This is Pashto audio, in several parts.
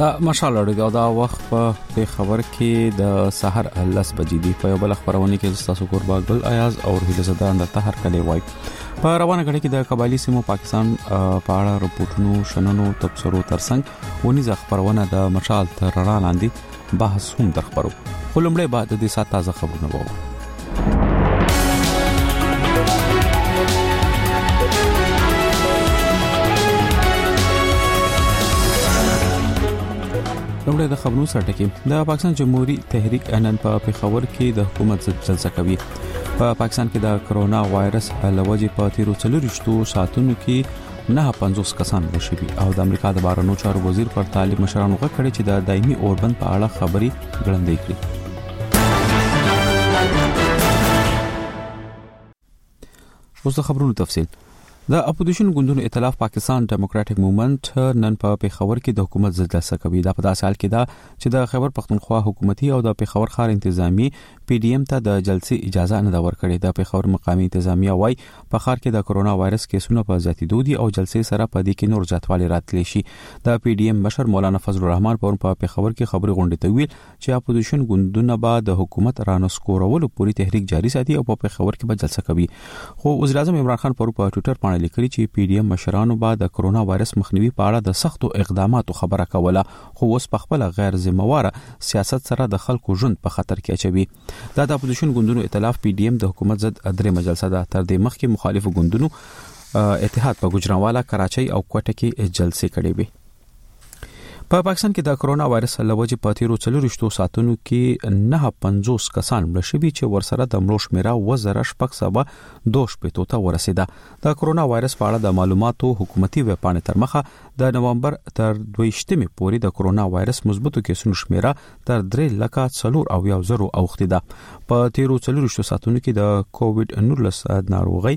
دا مشال اړیږي دا وخت په خبر کې د سحر 10 بجې دی په بل خبرونه کې تاسو قربان ګل ایاز او هله زدان د طاهر کلی وای په روانه غړي کې د قبایلی سیمو پاکستان په اړه رپورټونو شننو تبصرو ترڅنګ ونیزه خبرونه د مشال تر رڼا لاندې بحث هم درخبرو خلمړې بعد د سات تازه خبرونه وو لومړی د خبرونو سرټکی د پاکستان جمهوریت تحریک نن په پیښور کې د حکومت جلسه کوي په پاکستان کې د کرونا وایرس لوجې په تیرو 40 ساعتونو کې 950 کسان وشوي او د امریکا د بهرنیو چارو وزیر پر طالب مشرانو غږ کړی چې د دایمي اوربند په اړه خبري ګړندې کړي اوس د خبرونو تفصیل د اپوزیشن ګوندونو ائتلاف پاکستان ډیموکراټک موومېنټ نن په پیښور کې د حکومت جلسه کوي دا په داسې حال کې دا چې د خیبر پختونخوا حکومتي او د پیښور ښار انتظامی پی ډی ایم ته د جلسې اجازه نه ورکړې د پیښور مقامي انتظامیه وای په ښار کې د کرونا وایرس کیسونو په زیاتېدو دي او جلسې سره په دې کې نور زیاتوالی راتلی شي د پی ډی ایم مشر مولانا فضل الرحمن په پیښور کې خبري غونډه ته ویل چې اپوزیشن ګوندونه به د حکومت رانسکورولو پوری تحریک جاری ساتي او په پیښور کې به جلسه کوي خو وزیر اعظم عمران خان په ټوئیټر باندې لیکلي چې پی ډی ایم مشرانو به د کرونا وایرس مخنیوي په اړه د سختو اقداماتو خبره کوله خو اوس په خپل غیر ذمہواره سیاست سره د خلکو ژوند په خطر کې اچوي دا د اپوزیشن ګوندونو ائتلاف پی ډی ایم د حکومت ضد درې مجلسه ده تر دې مخکې مخالفو ګوندونو اتحاد په ګوجرانوالا کراچۍ او کوټه کې جلسې کړې وې په پاکستان کې د کرونا وایرس لوجې په تیرو 40 ساعتونو کې 950 کسان مړ شوي چې ورسره د مړو شمیره 2602 ته ورسیده د کرونا وایرس په اړه د معلوماتو حکومتي ویب پاڼې تر مخه د نومبر تر 22 پورې د کرونا وایرس مثبتو کیسونو شمیره تر 3,400,000 اوختي ده په تیرو 40 ساعتونو کې د کووډ 19 ناروغي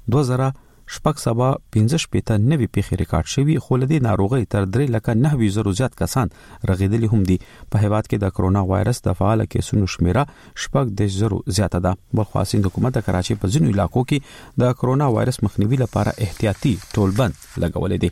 2015 نوي پیښې ریکارډ شوي خو لدی ناروغي تر 3,900,000 زیات کسان رغیدلی هم دي په هیواد کې د کرونا وایرس د فعال کیسونو شمیره 10,000 زیاته ده بلخوا سیند حکومت د کراچۍ په ځینو علاقو کې د کرونا وایرس مخنیوي لپاره احتیاطي ټولبند لګولې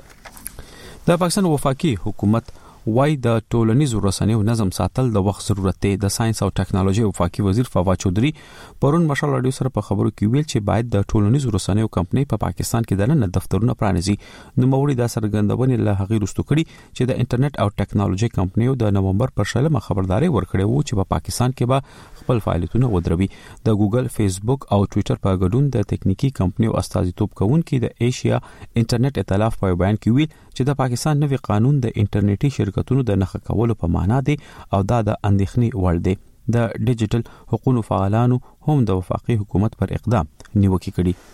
دي د پاکستان وفاقي حکومت وای د ټولنیزو رسنیو نظم ساتل د وخت ضرورت دی د ساينس او ټکنالوژي وفاقي وزیر فواد چودري پرون مشال رادیو سره په خبرو کې ویل چې باید د ټولنیزو رسنیو کمپنۍ په پاکستان کې د نن دفترونه پرانیزي نو موري د سرګندونې له هغې رستو کړي چې د انټرنیټ او ټکنالوژي کمپنیو د نومبر پر 16 خبرداري ورکړې وو چې په پاکستان کې به خپل فعالیتونه ودروي د ګوګل فیسبوک او ټوئیټر په ګډون د تکنیکی کمپنیو استازیتوب کوونکي د ایشیا انټرنیټ ائتلاف په بیان کې ویل چې د پاکستان نوي قانون د انټرنیټي شرکتونو د نخښه کولو په معنا دی او دا د اندېښنې وړ دی د ډیجیټل حقوقو فعالانو هم د وفاقي حکومت پر اقدام نیوکه کړي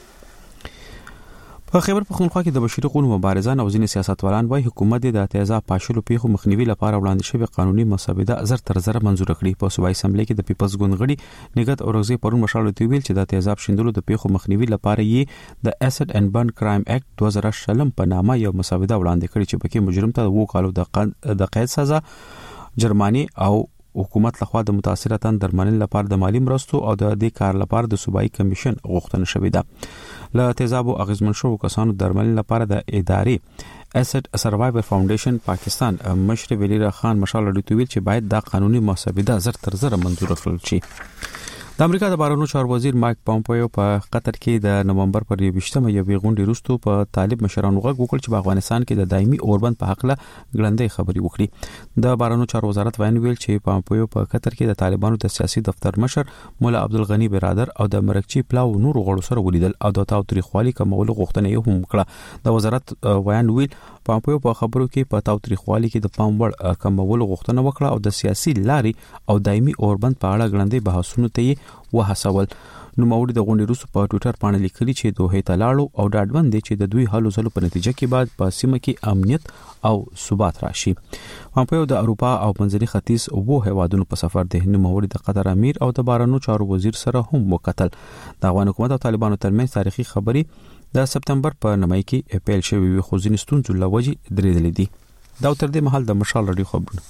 په خیبر پختونخوا کې د بشري حقوقو مبارزان او ځینې سیاستوالان وايي حکومت د تیزاب پاشلو پیښو مخنیوي لپاره وړاندې شوی قانوني مسوده زر تر زر منزور کړي په صوبایي اسمبلی کې د پیپلز ګوند غړي نګت اورغزي پرون مشال ته ویل چې د تیزاب شیندلو د پیښو مخنیوي لپاره یې د اسید اینڈ برن کرایم اکټ 2000 په نامه یو مسوده وړاندې کړي چې پکې مجرم ته 2 کالو د قید سزا جرماني او حکومت لخوا د متاثراتن درملنې لپاره د مالی مرستو او د دې کار لپاره د صوبایي کمیشن غوښتنه شوې ده له تیزابو اغیزمن شو کسانو درملنې لپاره د ادارې اسید سروایور فاونډیشن پاکستان مشر ولیرا خان مشال لډویل چې باید دا قانوني مسوده زر تر زر منزور کړل شي د امریکا د بهرنیو چارو وزیر مایک پامپیو په قطر کې د نومبر پر 20مه یوې غونډې وروسته په طالب مشرانو غږ وکړ چې په افغانستان کې د دایمي اوربند په حق له ګړندې خبري وکړي د بهرنیو چارو وزارت ویل چې پامپیو په قطر کې د طالبانو د سیاسي دفتر مشر مولا عبدالغنی برادر او د مرکچی پلاو نور غړو سره ولیدل او د تاوتریخوالي کمولو غوښتنه یې هم کړه د وزارت ویان ویل پامپیو په خبرو کې په تاوتریخوالي کې د پام وړ کمولو غوښتنه وکړه او د سیاسي لاري او دایمي اوربند په اړه ګړندې بحثونو ته وهڅول نو موري د غونډې وروسته په ټوئیټر باندې لیکلي چې دوه ته لاړو او ډاډمن دي چې د دوی هلو ځلو په نتیجه کې بعد په سیمه کې امنیت او ثبات راشي پامپیو د اروپا او منځني ختیځ او هیوادونو په سفر دی نو موري د قطر امیر او د بهرنیو چارو وزیر سره هم وکتل د افغان حکومت او طالبانو ترمنځ تاریخي خبري د سپتمبر په نمای کې پیل شوې وي خو ځینې ستونزې لوجې درېدلې دي دا تر دې مهال د مشال رادیو خبرونه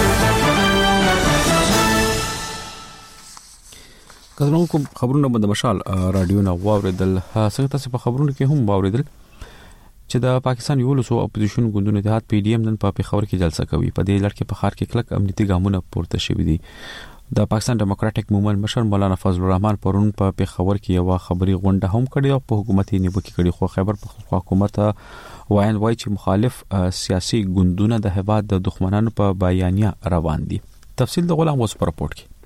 کله کوم خبرونه د مشال رادیو نه واوریدل څنګه تاسو په خبرونو کې هم واوریدل چې د پاکستان یو لسو اپوزیشن ګوندونو اتحاد پی ډی ایم نن په پیښور کې جلسه کوي. په دې لړ کې په ښار کې کلک امنیتي ګامونه پورته شوي دي. د پاکستان ډیموکراټک موومېنټ مشر مولانا فضل الرحمن پرون په پیښور کې یو خبري غونډه هم کړې او په حکومت یې نیوکه کړې. خو خیبر پختونخوا حکومت وایي چې مخالف سیاسي ګوندونه د هیواد د دښمنانو په بیانیه روان دي. تفصیل د غلام وس پر رپورت کې.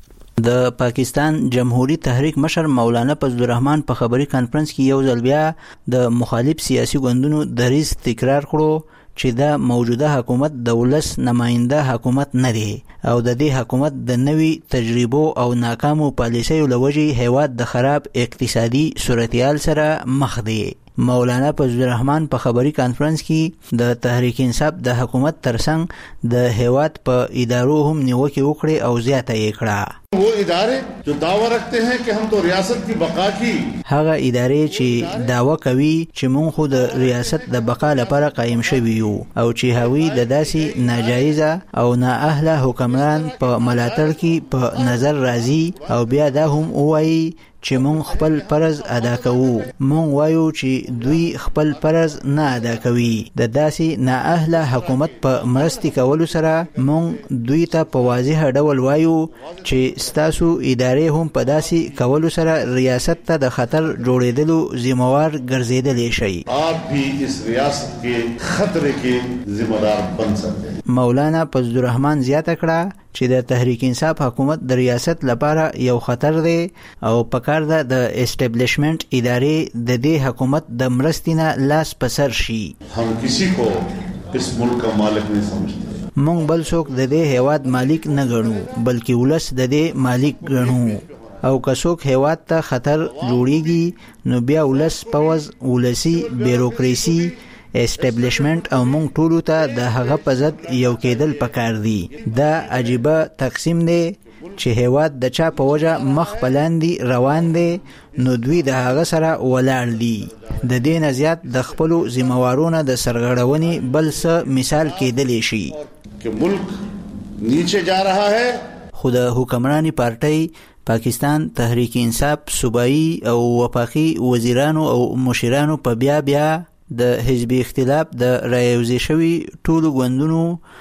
د پاکستان جمهوریت تحریک مشر مولانا فضل الرحمن په خبري کانفرنس کې یو ځل بیا د مخالف سیاسي ګوندونو دریځ تکرار کړو چې د موجوده حکومت د ولس نماینده حکومت نه دی او د دې حکومت د نوي تجربو او ناکامو پالیسیو لوجې هیواد د خراب اقتصادي صورتحال سره مخ دی. مولانا فضل الرحمن په خبري کانفرنس کې د تحریک انصاف د حکومت ترڅنګ د هیواد په ادارو هم نیوکه وکړي او زیاته یې کړه. वो इदारे जो दावा रखते हैं कि हम तो रियासत की बका की هغه ادارې چې داوا کوي چې مونږ خو د ریاست د بقا لپاره قائم شوي یو او چې هوی د داسې ناجایزه او نااهله حکمران په ملاتړ کې په نظر راځي او بیا دا هم وایي چې مونږ خپل فرض ادا کوو. مونږ وایو چې دوی خپل فرض نه ادا کوي. د داسې نااهله حکومت په مرستې کولو سره مونږ دوی ته په واضح ډول وایو چې ستاسو ادارې هم په داسې کولو سره ریاست ته د خطر جوړېدلو ذمہوار ګرځېدلی شي. آپ بھی اس ریاست کے خطرے کے ذمہ دار بن سکتے ہیں. مولانا فضل الرحمن زیاته کړه چې د تحریک انصاف حکومت د ریاست لپاره یو خطر دی او پکار ده د اسټابلیشمنت ادارې د دې حکومت د مرستینه لاس په سر شي. हम किसी को इस मुल्क का मालिक नहीं समझते. مونږ بل څوک د دې هیواد مالک نه ګڼو بلکې ولس د دې مالک ګڼو او که څوک هیواد ته خطر جوړیږي نو بیا ولس پوز ولسی بیروکراسي اسټابلیشمنت او مونږ ټولو ته د هغه په ضد یو کېدل پکار دي. دا عجیبه تقسیم دی چې هیواد د چا په وجه مخ بلاندې روان دی نو دوی د هغه سره ولاړ دي. د دې نه زیات د خپلو ذمہوارونو د سرغړونې بل څه مثال کېدلی شي कि मुल्क नीचे जा रहा है. خو د حکمرانی پارټۍ پاکستان تحریک انصاف صوبایي او وفاقي وزیرانو او مشرانو په بیا د حزبي اختلاف د رایوځي شوی ټولو ګوندونو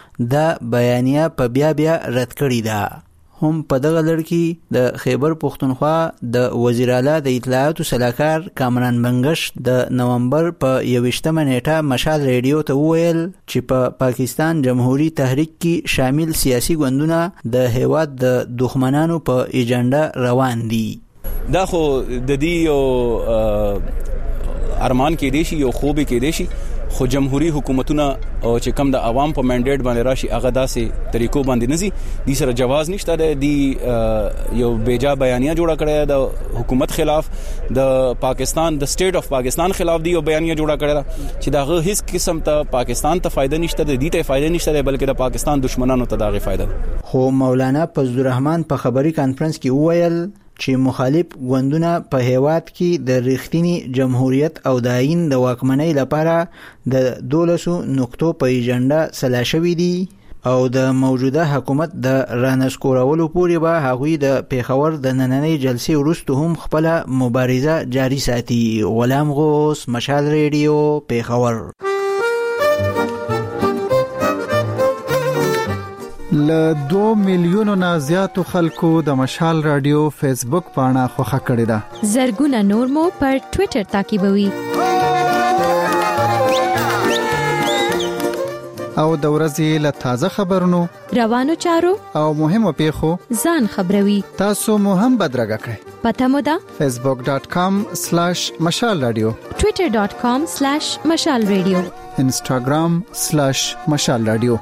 د بیانیه په بیا رد کړی ده. هم په دغه لړ کې د خیبر پختونخوا د وزیر اعلی د اطلاعاتو سلاکار کامران منګش د نومبر په 21مه نیټه مشال ریډیو ته وویل چې په پاکستان جمهوریت تحریک کې شامل سیاسي ګوندونه د هیواد د دښمنانو په ایجنډا روان دي. دا خو د دې ارمان کې دي شي یو خوبي کې دي شي خو جمهوریت حکومتونه او چې کم د عوام په منډیټ باندې راشي هغه داسې طریقو باندې نزي دي سره جواز نشته دی یو بیجا بیانیه جوړه کړې د حکومت خلاف د پاکستان د سټیټ اف پاکستان خلاف دی یو بیانیه جوړه کړې چې دا هیڅ قسم ته پاکستان ته فائدہ نشته دی ته فائدہ نشته دی بلکې د پاکستان دشمنانو ته داغه فائدہ. خو مولانا فضل الرحمن په خبري کانفرنس کې وویل چې مخالف ګوندونه په هیواد کې د ریښتینی جمهوریت او د آئین د واکمنۍ لپاره د 12 نقطو په ایجنډا سلا شوي دي او د موجوده حکومت د رانسکورولو پورې به هغوی د پیښور د نننۍ جلسې وروسته هم خپل مبارزه جاری ساتي. غلام غوث، مشال ریډیو، پیښور. ل 2 میلیونو نه زیاتو خلکو د مشال رادیو فیسبوک پاڼه خوښه کړې ده. زرګونه نور مو پر ټوئیټر تعقیبوي. او د ورځې له تازه خبرونو روانو چارو او مهمو پیښو ځان خبروي. تاسو مو هم بدرګه کړئ. پته مو ده facebook.com/مشال رادیو، twitter.com/مشال رادیو، instagram/مشال رادیو.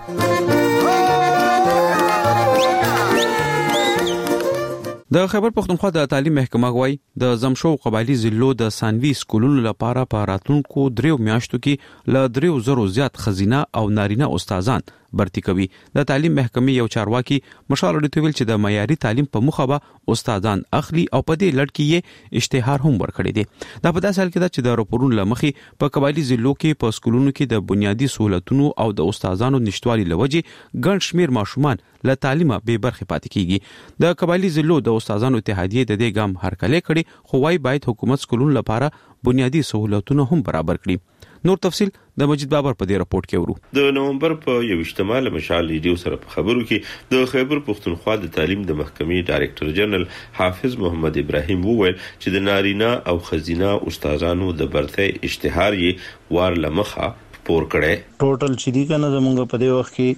د خیبر پختونخوا د تعلیم محکمه غواړي د زمشو قبایلی ضلعو د ثانوي سکولونو لپاره په راتلونکو 3 میاشتو کې ل 3000 زیات خزینه او نارینه استادان برتی کوي. د تعلیم محکمې یو چارواکي مشال ډیټویل چې د معیاري تعلیم په مخه به استادان اخلي او په دې لړ کې یې اشتهار هم ورکړی دی. دا په داسې حال کې ده چې د راپورونو لمخې په قبایلی ضلعو کې په سکولونو کې د بنیادی سہولتونو او د استادانو نشټوالي لوجې ګڼ شمیر ماشومان له تعلیمه به برخه پاتې کیږي. د قبایلی ضلعو د استادانو اتحادیه د دې ګام هرکلی کړي خو وايي باید حکومت سکولونو لپاره بنیادی سہولتونه هم برابر کړي. نور تفصيل د مجید بابر په دې راپورټ کې ورو. د نومبر په 28 مشال ریډیو سره په خبرو کې د خیبر پختونخوا د تعلیم د محکمې ډایریکټر جنرال حافظ محمد ابراهیم وویل چې د نارینه او خزینه استادانو د برتۍ اشتهار یې وار لمخه پور کړي. ټوټل چې دی کنه زمونږ په دې وخت کې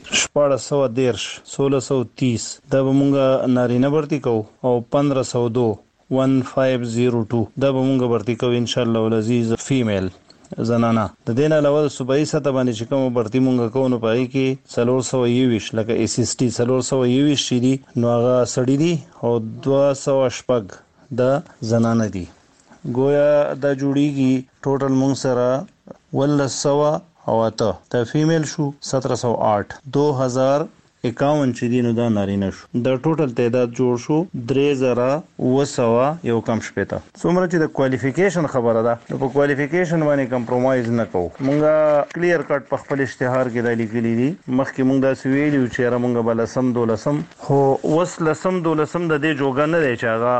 1630 دا مونږ نارینه برتی کو او 1502 1502 دا مونږ برتی کو ان شاء الله العزیز فیمیل زنانه. د دې نه علاوه صوبایي سطح باندې چې کوم برتی مونږ کوو نو پای کې 420 لکه SST 420 شې دي نو هغه سړی دي او 208 د زنانه دي. گویا دا جوړیږي ټوټل مونږ سره 1908 ته فیمیل شو 1708 2051 چې دینو دا نارینه شو. د ټوټل تعداد جوړ شو 3900 یو کم شپته. څومره چې د کوالیفیکیشن خبره ده نو په کوالیفیکیشن باندې کمپرومایز نه کوو. مونږه کلیر کټ په خپل اشتهار کې د لیکلي دي مخکې مونږ دا سویلیو چې را مونږه بل سم دولسم خو وسلسم دولسم د دې جوګه نه دی چې هغه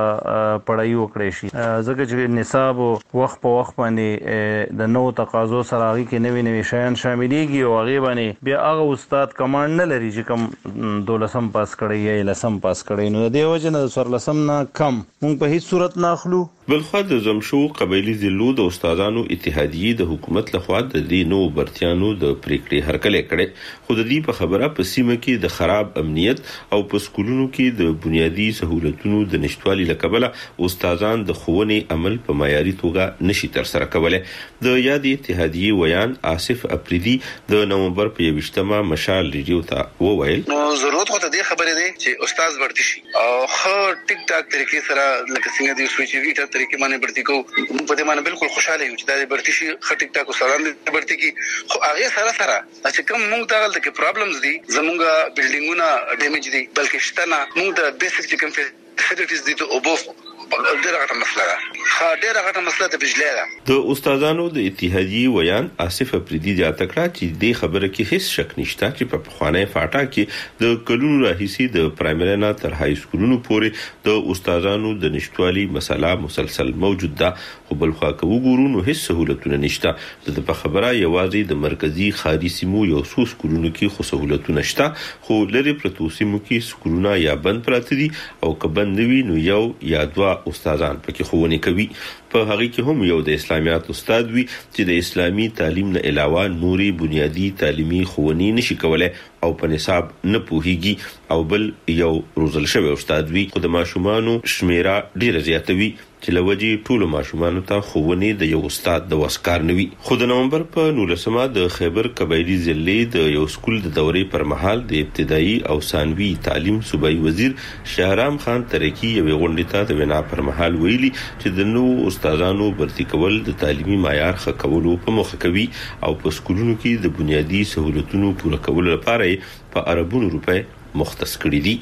پړای وکړي شي ځکه چې نصاب وخت په وخت باندې د نو تقاضو سره هغه کې نوې شیان شاملېږي او هغه باندې بیا هغه استاد کمانډ نه لري چې کم دولسم پاس کړی یا لسم پاس کړی نو د دې وجه نه سرلسم نه کم مونږ په هیڅ صورت نه اخلو. بلخوا د زمشو قبایلی ضلعو د استادانو اتحادیه د حکومت لخوا د دې نو برتیانو د پریکړې هرکلې کړې خو د دې په خبره په سیمه کې د خراب امنیت او په سکولونو کې د بنیادی سہولتونو د نشټوالي لکبله استادان د ښوونې عمل په معیاري توګه نشي تر سره کولای. د یاد اتحادیه ویان آصف اپریدي د نومبر په 28 مشال ریډیو ته وویل نو ضرورت خو ته دې خبرې ده چې استاد ورته شي او خو ټیک ټاک طریقې سره لکه څنګه دی سوچ ویټر طریقې باندې برتی کو په دې باندې بالکل خوشاله یو چې دا برتی شي خټیک ټاک استادان برتی کی خو هغه سره چې کوم موږ ته غلطه کې پرابلمز دي زموږه بلډینګونه ډیمیج دي بلکې شته نه موږ د بیسیک چې کوم فیسیلیټیز دي ته اوبو ډېره غټه مسله ده. ډېره غټه مسله د بجلی ده. د استادانو د اتحادیه ویان آصف اپریدي د اتکړه چې د خبره کې هیڅ شک نشته چې په خوانې فاټا کې د کلونو راهیسي د پرایمری نه تر های سکولونو پورې د استادانو د نشټوالي مسله مسلسل موجود ده خو بل خوا کې وګورو نو هیڅ سہولتونه نشته. د په خبره یوازې د مرکزی خاري سیمو یو څو سکولونو کې خو سہولتونه شته خو لري پرتو سیمو کې سکولونه یا بند پراته دي او کبند وی نو یو یا دوا استادان پکې ښوونه کوي. په هغه کې هم یو د اسلامیات استاد وي چې د اسلامي تعلیم نه علاوه نوري بنیادی تعلیمي ښوونې نشي کولای او په نصاب نه پوهیږي او بل یو روزل شوی استاد وي خو د ماشومانو شمیره ډیره زیاتوي چې لوجي ټول ماشومانو ته ښوونې د یو استاد د وسکار نوي. خو د نومبر په 19 د خیبر قبایلی ضلع د یو سکول د دورې پر مهال د ابتدایي او ثانوي تعلیم صوبایي وزیر شهرام خان ترکی یو غونډه ته د وینا پر مهال ویلي چې د نو استادانو برتی کول د تعلیمي معیار ښه کولو په مخه کوي او په سکولونو کې د بنیادی سہولتونو پوره کولو لپاره په اربونو روپے مختص کړي دي.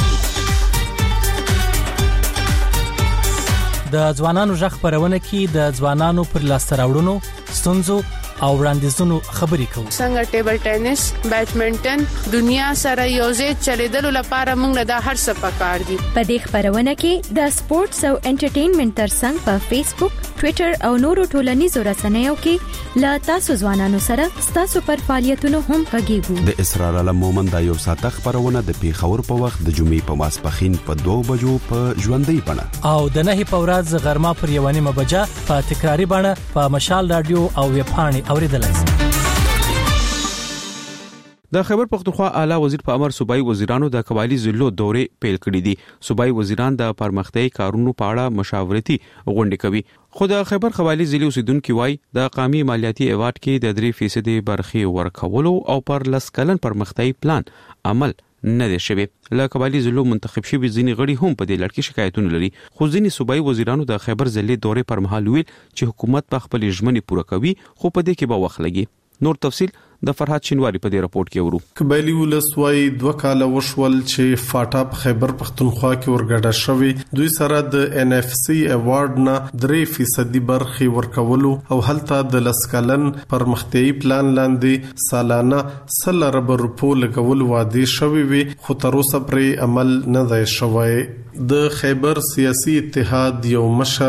د ځوانانو ژغ خبرونه کې د ځوانانو پر لاس راوړونو ستونزو او وړاندیزونو خبرې کوو. څنګه ټیبل ټینس بیډمنټن دنیا سره یوځای چلیدلو لپاره موږ له هر څه پکار دي. په دې خبرونه کې د سپورتس او انټرټینمنټ ترڅنګ په فیسبوک ټوئیټر او نورو ټولنیزو رسنیو کې لا تاسو ځوانانو سره تاسو پر فعالیتونو هم غږیږو. د اسرار علم مومن د یو ساعت خبرونه د پیښور په وخت د جمعې په ماسپخین په 2 بجو په ژوندۍ بڼه او د 9 په ورځ غرمه پر 1 بجه په تکراری بڼه په مشال رادیو او ویب پاڼې اوریدلای شئ. د خیبر پختونخوا اعلی وزیر په امر صوبایي وزیرانو د قبایلی ضلعو دورې پیل کړې دي. صوبایي وزیران د پرمختیايي کارونو په اړه مشاورتي غونډې کوي. خو د خیبر قبایلی ضلعو اوسیدونکو وایي د قومي مالیاتي ایوارډ کې د 3% برخې ورکولو او پر لسکلن پرمختیايي پلان عمل نه دی شوی. له قبایلی ضلعو منتخب شوی ځینې غړي هم په دې لړ کې شکایتونه لري خو ځینې صوبایي وزیرانو د خیبر ضلع دورې پر مهال ویل چې حکومت په خپل ژمنې پوره کوي خو په دې کې به وخت لګي. نور تفصيل د فرحات شینواری په دې راپورټ کې ورو. قبایلی ولسوای 2 کال وشول چې فاټا په خیبر پختونخوا کې ورګډه شوی دوی سره د NFC ایوارډ نه 3% برخې ورکولو او هلته د لسکلن پرمختیايي پلان لاندې سالانه 100 ارب روپو لګول وعده شوی وي خو تر اوسه پرې عمل نه دی شوی. د خیبر سیاسي اتحاد یو مشر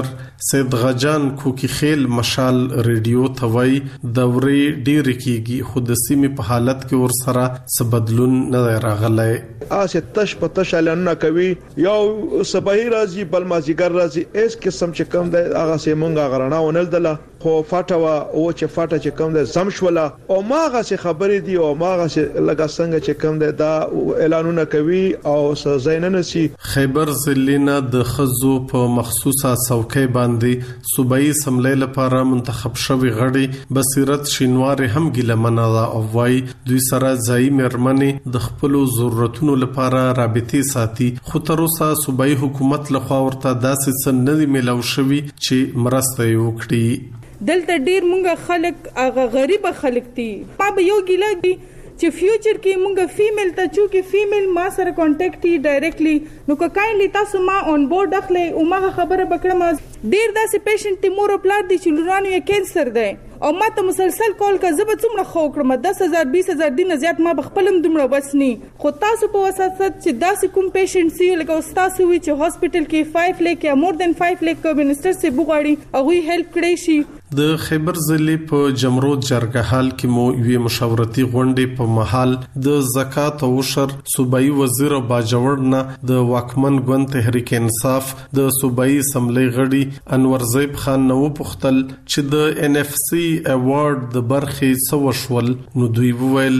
سید غجان کوکی خیل مشال ریډیو توي دورې ډیر کیږي خو د سیمې په حالت کې ور سره څه بدلون نه راغلی. اسه تش په تش اعلانونه کوي یو صباحي راځي بل مازیګر راځي اس قسم چې کوم د هغه سیمونګه غرنا ونل دله خو فاټوا او چې فاټه چې کوم د زمشوله او ماغه څه خبرې دي او ماغه څه لګا څنګه چې کوم د دا اعلانونه کوي او زیننه سي. خیبر ضلع د خزو په مخصوصه څوکۍ باندې صوبایي سملې لپاره منتخب شوی غړي بصیرت شینوار هم ګلمنه دا او وای دوی سره ځای مرمنې د خپل ضرورتونو لپاره رابطې ساتي خو تر اوسه صوبایي حکومت لخوا ورته داسې څه نه دی ملو شوی چې مرسته وکړي. دلته ډیر مونږه خلک هغه غریب خلک دي ما به یو ګیلا دي چې فیوچر کې مونږه فیمیل ته چې فیمیل ما سره کانټیکټ ای ډایرکټلی نو که کایندلی تاسو ما اون بورډ اخلي او ما خبره بکړم ډیر داسې پیشنټ تی مور پلار دي چې لورانو یې کینسر دی او ما ته مسلسل کال کا زبر څومره خو کړم 10000 20000 دینه زیات ما بخپلم دومره وسنی خو تاسو په وساتت چې داسې کوم پیشنټ سی لکه استاد وی چې هاسپټل کې 5 لک یا مور دین 5 لک منسٹر سے بوغاړي او وی هیلپ کړی شي. د خیبر ضلع په جمرود جرګهال کې مو یو مشاورتي غونډې په محل د زکات او عشر صوبایي وزیر باجوړ نه د واکمن ګوند تحریک انصاف د صوبایي سملې غړي انور زیب خان نو پختل چې د ان اف سی ایوارډ د برخې سوشول نو دوی وویل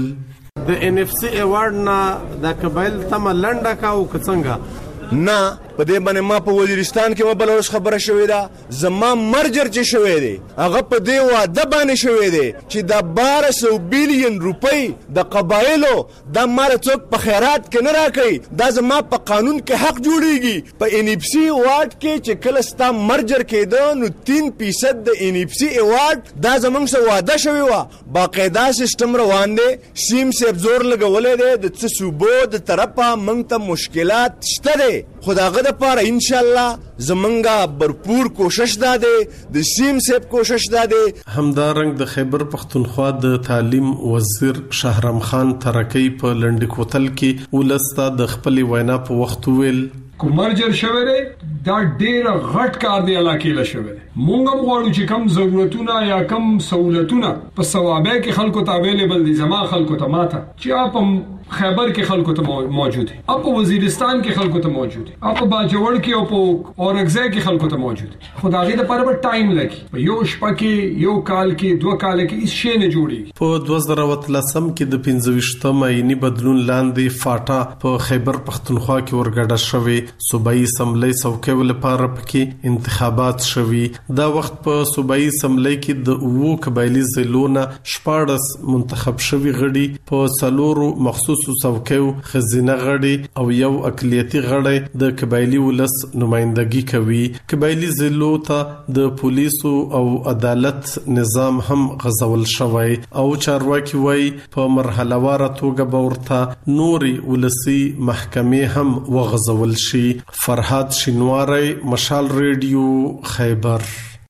د ان اف سی ایوارډ نه د قبایل تم لنډه کا او څنګه نه په دې باندې ما په وزیرستان کې مبل اوس خبره شوې ده زما مرجر چې شوې ده هغه په دې واده باندې شوې ده چې د 1200 بلین روپۍ د قبایلو د مال څوک په خیرات کې نه راکړي دا زما په قانون کې حق جوړيږي په ان اف سی ایوارډ کې چې کله ستا مرجر کېده نو 3% د ان اف سی ایوارډ دا زمونږ سره واده شوی و باقاعده سیستم روان دی سیم سیب زور لګولې ده د څه صوبو د طرفه مونږ ته مشکلات شته دي خداغه د پاره ان شاء الله زمونږه برپور کوشش داده د سیم سیب کوشش داده. همدارنګ د خیبر پختونخوا د تعلیم وزیر شهرام خان ترکی په لنډ کوتل کې ولستا د خپل وینا په وخت ویل کومرجر شوه دا ډیر غټ کار دی علاقې له شوه مونږ هم غواړو چې کم ضرورتونه یا کم سہولتونه په ثوابه کې خلکو ته اویلیبل دي زما خلکو ته ماته چې اپ خیبر کې خلکو ته موجود دي اپ وزیرستان کې خلکو ته موجود دي اپ باجوړ کې او په اورګزه کې خلکو ته موجود دي خدای دې پر ټایم لګي یو شپه کې یو کال کې دوه کال کې هیڅ شی نه جوړي. په 2013 کې د 25 ماینی بدلون لاندې فاټا په خیبر پختونخوا کې ورګډه شوې صوبایي سملې څوکۍ لپاره پکې انتخابات شوي دا وخت په صوبایي سملې کې د وو قبایلی ضلعونه 14 منتخب شوي غړي په څلورو مخصوص څوکیو خزینه غړي او یو اقلیتي غړي د قبایلی ولس نمائندګي کوي. قبایلی ضلعو ته د پولیسو او عدالت نظام هم غزول شوی او چارواکي وای په مرحله واره توګه باورته نوري ولسی محکمې هم وغزول شي. فرحات شینواری مشال ریډیو خیبر.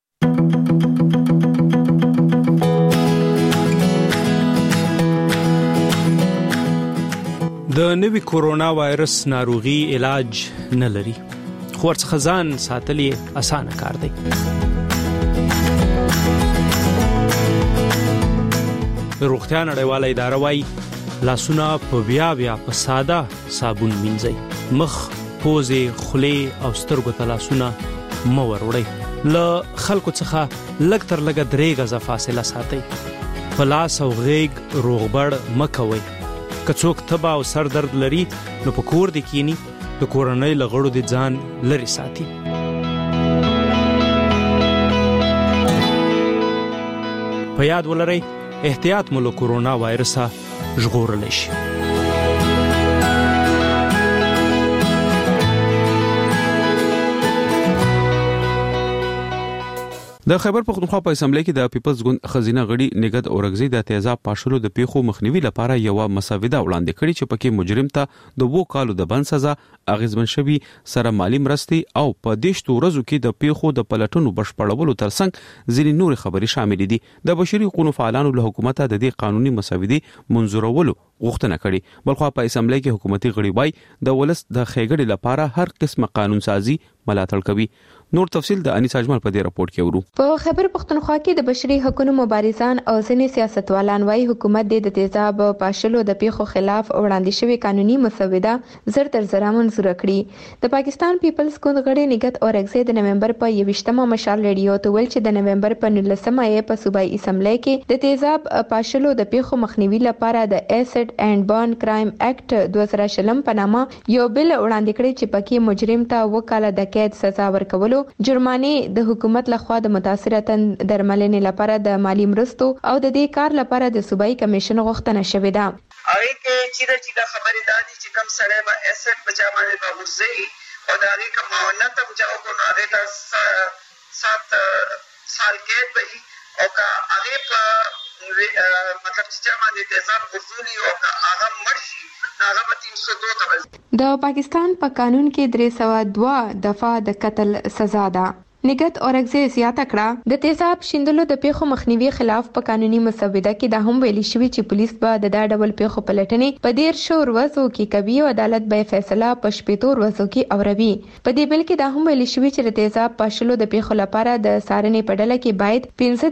د نوي کورونا وایرس ناروغي علاج نه لري خو ورڅخه ځان ساتل اسانه کار دی. روغتیا نړیواله اداره وايي لاسونه په بیا په ساده صابون مینځئ مخ پوزې خولې او سترګو ته لاسونه مه وروړئ له خلکو څخه لږ تر لږه 3 غزه فاصله ساتئ په لاس او غېږ روغبړ مه کوئ که څوک تبه او سر درد لري نو په کور دې کینی د کورنۍ له غړو دې ځان لرې ساتي. په یاد ولرئ احتیاط مو له کورونا وایرسه ژغورلی شي. د خیبر پختونخوا په اسمبلی کې د پیپلز ګوند خزینه غړي نګد اورګزی د تیزاب پاشلو د پیښو مخنیوي لپاره یو مسوده وړاندې کړې چې پکې مجرم ته د 2 کالو د بند سزا اغیزمن شوی سره مالی مرستې او په 10 ورځو کې د پیښو د پلټنو بشپړولو ترڅنګ ځینې نور خبري شامل دي. د بشري حقوقو فعالانو له حکومت د دې قانوني مسودې منظورولو غوښتنه کړې. بلخو په اسمبلی کې حکومتي غړي وای د ولس د خېګړې لپاره هر قسمه قانون سازي ملاتړ کوي. نور تفصيل د انیس اجمل په دې راپورټ کې ورو. په خیبر پختونخوا کې د بشري حقوقو مبارزان او ځینې سیاستوالان وايي حکومت د تیزاب پاشلو د پیښو خلاف وړاندې شوی قانوني مسوده زر تر زر منظور کړي. د پاکستان پیپلز ګوند غړي نګهت اورګزی د نومبر په 21مه مشال ریډیو ته ویل چې د نومبر په 19مه یې په صوبایي اسمبلی کې د تیزاب پاشلو د پیښو مخنیوي لپاره د ایسډ اینڈ برن کرایم اکټ 2020 په نامه یو بل وړاندې کړی چې پکې مجرم ته 2 کاله د قید سزا ورکولو، جرمانه د حکومت لخوا د متاثره تن درملنې لپاره د مالی مرستو او د دې کار لپاره د صوبایي کمیشن غوښتنه شوې ده. هغه کې چې د خبرې دادي چې کم سره به اسټ بچا باندې باورځي او دا هغه کوم معاونت هم جواب کو نه ده 7 سال کې به او کا هغه په مطلب چې باندې تیزاب ورزولي او هغه مرشي هغه په 302 ته د پاکستان په قانون کې 302 دفعه د قتل سزا ده. نګهت اورګزی زیاته کړه د تیزاب شیندلو د پیښو مخنیوي خلاف په قانوني مسوده کې دا هم ویلي شوی چې پولیس به د ډول پیښو پلټنې په 150 ورځو کې کوي او عدالت به فیصله په 70 ورځو کې اوروي. په دې بل کې دا هم ویلي شوی چې د تیزاب پاشلو د پیښو لپاره د سارنې په ډله کې باید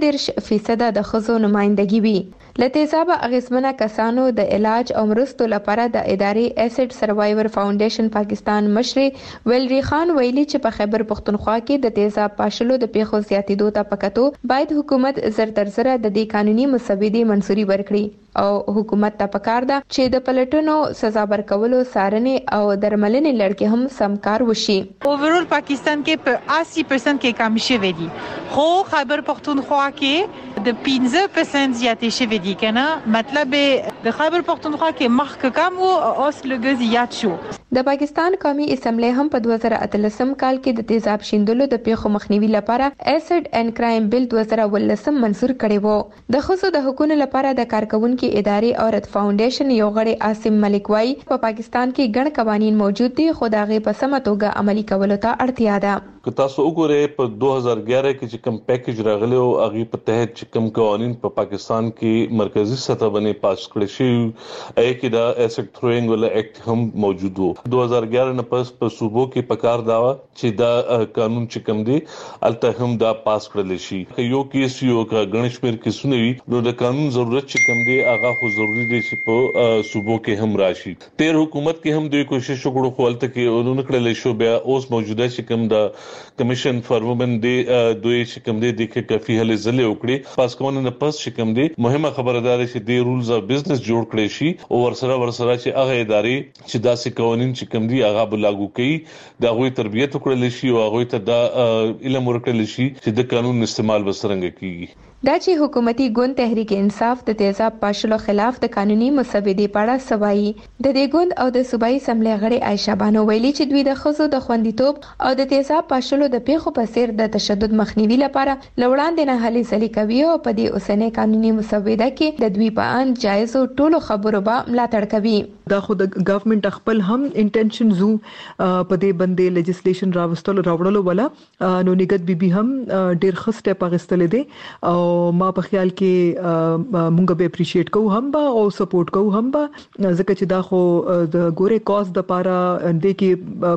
15% د ښځو نمائندګي وي. له تیزاب اغیزمنه کسانو د علاج او مرستو لپاره د ادارې ایسډ سروایور فاونډیشن پاکستان مشر ویلری خان ویلي چې په خیبر پختونخوا کې د تیزاب پاشلو د پیښو زیاتېدو ته پکاتو باید حکومت زر تر زر د دې قانوني مسودې منځوري ورکړي او حکومت ته پکار ده چې د پلټنو سزا ورکولو سارنې او درملنې لړکې هم سمکار وشي. اوورال پاکستان کې په 80% کې کم شوی دی خو خیبر پختونخوا کې د 15% زیاتې شوی دی کنه مطلب د خیبر پختونخوا کې مخک کم او اوس لږ زیات شو. د پاکستان قومي اسمبلی هم په 2013 کال کې د تیزاب شیندلو د پیښو مخنیوي لپاره ایسډ اینڈ کرایم بل 2018 منظور کړی وو. د خصوصي د حقوقو لپاره د کارکونکو ادارې عورت فاونډیشن یو غړي عاصم ملک وايي په پاکستان کې ګڼ قوانين موجود دي خو دا غي په سمه توګه عملي کولو ته اړتیا ده. که تاسو وګورئ په 2011 کې چې کوم پیکیج راغلی او هغه په تحت چې کوم قوانين په پاکستان کې مرکزی سطح باندې پاس کړی شي اې کې دا ایسډ تھروینګ ول اکټ هم موجود وو. 2011 نه پس په صوبو کې پکار دا چې دا قانون چې کوم دی الته هم دا پاس کړل شي. یو کیس یو غنښمیر کیسونه وي نو د قانون ضرورت چې کوم دی هغه خو ضروری دی چې په صوبو کې هم راشي. تیر حکومت کې هم دوی کوشش وکړو خو الته کې ورونه کړل شو بیا اوس موجوده چې کوم دا کمیشن فار وومن دی دوی چې کوم دی د کافي هلې زلې وکړي پاس کوونه نه پس چې کوم دی مهمه خبرداري چې دی رولز اف بزنس جوړ کړی شي او ورسره چې هغه ادارې چې داسې قوانين چې کوم دی هغه لاګو کړي دا غوي تربيت وکړل شي او هغه ته دا علم ورکړل شي چې د قانون استعمال وسرنګ کیږي. دا چې حکومتي ګوند تحریک انصاف د تیزاب پاشلو خلاف د قانوني مسودې په اړه سوایي د دې ګوند او د صوبایي اسمبلی غړي عائشہ بانو ویلي چې دوی د خزو د خوندیتوب او د تیزاب پاشلو د پیښو په سیر د تشدد مخنیوي لپاره لوړاندې نه هلي ځلې کوي او په دې اوسنۍ قانوني مسوده کې د دوی په ان جایز او ټولو خبرو به ملاتړ کوي. دا خو د ګورنمنت خپل هم انټنشن زو په دې باندې لیجسلیشن راوړلو ولا نو نګد بي هم ډېر خسته پاغستل دي او ما په خیال کې مونږ به اپریشیټ کوو هم با او سپورټ کوو هم با ځکه چې دا خو د ګوره کاز د پاره د کې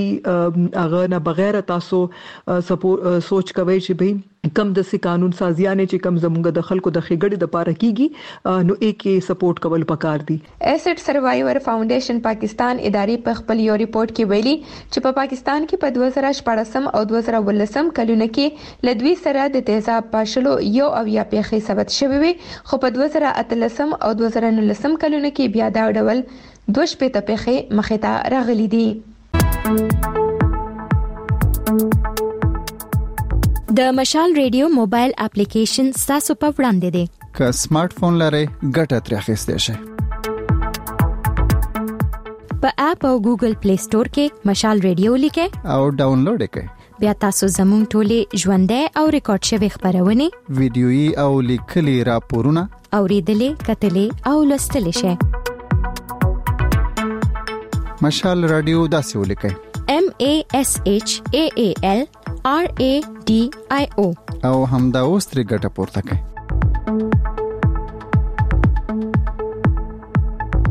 پارټي هغه نه بغیر تاسو سوچ کوي چې به کم د سي قانون سازیانه چې کم زمونږ د خلکو د خېګړې د پاره کیږي نو کې سپورټ کول پکار دي. ایسډ سروایور فاونډیشن پاکستان ادارې په خپل یو ریپورت کې ویلي چې په پاکستان کې په 2014 او 2018 کلونو کې لدوی سره د تیزاب پاشلو یو او یا پیښې ثبت شوې وي خو په 2018 او 2019 کلونو کې بیا دا ډول 2 پیښې مخې ته راغلي دي. د مشال ریډیو موبایل اپلیکیشن تاسو په وړاندې دی. که سمارټ فون لرئ ګټه ترې اخیستئ شئ. په اپ او ګوګل پلی سٹور کې مشال ریډیو لیکئ او ډاونلوډ کړئ. بیا تاسو زموږ ټولې ژوندۍ او ریکارډ شوی خبرونه ویډیويي او لیکلي راپورونه اوریدلې کتلې او لوستلې شئ. مشال رادیو داسې ولیکئ MASHAAL RADIO او همدا اوس ترې ګټه پورته کړئ.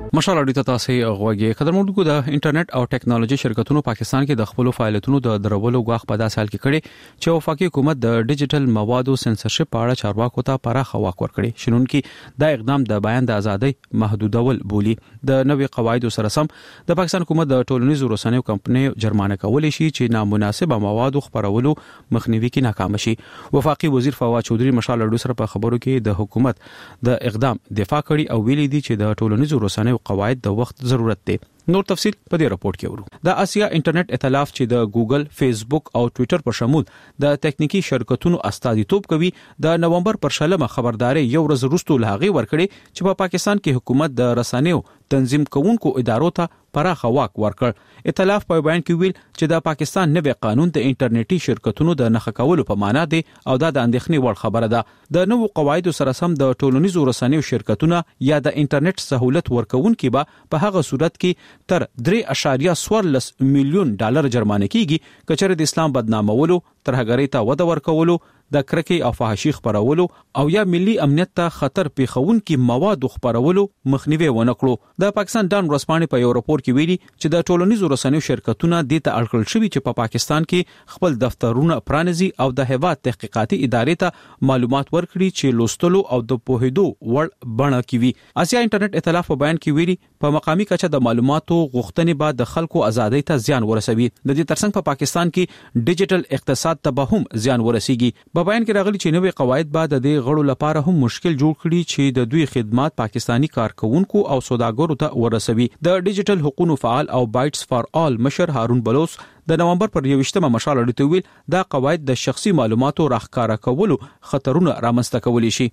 مشال اړیته تاسو غوږی قدرمنونکو د انټرنیټ او ټیکنالوژي شرکتونو پاکستان کې د خپل فعالیتونو د درولو غواخ په داسې حال کې کړي چې وفاقي حکومت د ډیجیټل موادو سنسرشپ په اړه چارواکو ته پراخه واک ورکړي. شنونکي دا اقدام د بیان د ازادۍ محدودول بولی. د نوې قواعدو سره سم د پاکستان حکومت د ټولنیزو رسنیو کمپنیو جرمانه کولای شي چې نامناسبه موادو خپرولو مخنیوي کې ناکام شي. وفاقي وزیر فواد چودري مشال اړیته سره په خبرو کې د حکومت د اقدام دفاع کړي او ویلي دي چې د ټولنیزو رسنیو قواعد د وخت ضرورت دی. نور تفصيل په دې راپورټ کې ورو. د آسیا انټرنیټ ائتلاف چې د ګوګل، فیسبوک او ټوئیټر په شمول د تکنیکی شرکتونو استازیتوب کوي د نومبر پر 16 خبرداري یو ورځ وروسته لاغي ورکړي چې په پاکستان کې حکومت د رسنیو تنظیم کوونکو ادارو ته پراخه واک ورکړ. ائتلاف په بیان کې ویل چې د پاکستان نوی قانون د انټرنیټي شرکتونو د نخښه کولو په معنا دی او دا د اندېښنې وړ خبره ده. د نوو قواعدو سره سم د ټولنیزو رسنیو شرکتونه یا د انټرنیټ سہولت ورکوونکي به په هغه صورت کې تر 3.14 میلیون ډالر جرمانه کیږي کچره د اسلام بدنامولو، ترهګرۍ ته وده ورکولو، د کرکې او فحاشي خپرولو او یا ملي امنیت ته خطر پیښونکي مواد خپرولو مخنیوي ونکړو. د پاکستان ډان ورسپانې په یو راپور کې ویلي چې د ټولنیزو رسنیو شرکتونه د ته اړکل شوي چې په پاکستان کې خپل دفترونه پرانیزي او د هیواد تحقیقاتي ادارې ته معلومات ورکړي چې لوستلو او د پوهېدو وړ بڼه کوي. آسیا انټرنیټ ائتلاف په بیان کې ویلي په مقامي کچه د معلوماتو غوښتنې بعد د خلکو ازادۍ ته زیان ورسوي. د دې ترڅنګ په پاکستان کې ډیجیټل اقتصاد ته به هم زیان ورسیږي. په بیان کې راغلي چې نوې قواعد بعد د غړو لپاره هم مشکل جوړ کړي چې د دوی خدمات پاکستانی کارکونکو او سوداګرو ته ورسوي. د ډیجیټل حقوقو فعال او بایټس فار آل مشر هارون بلوچ د نومبر پر 21 مشال اړیته ویل دا قواعد د شخصي معلوماتو راښکاره کولو خطرونه رامنځته کولی شي.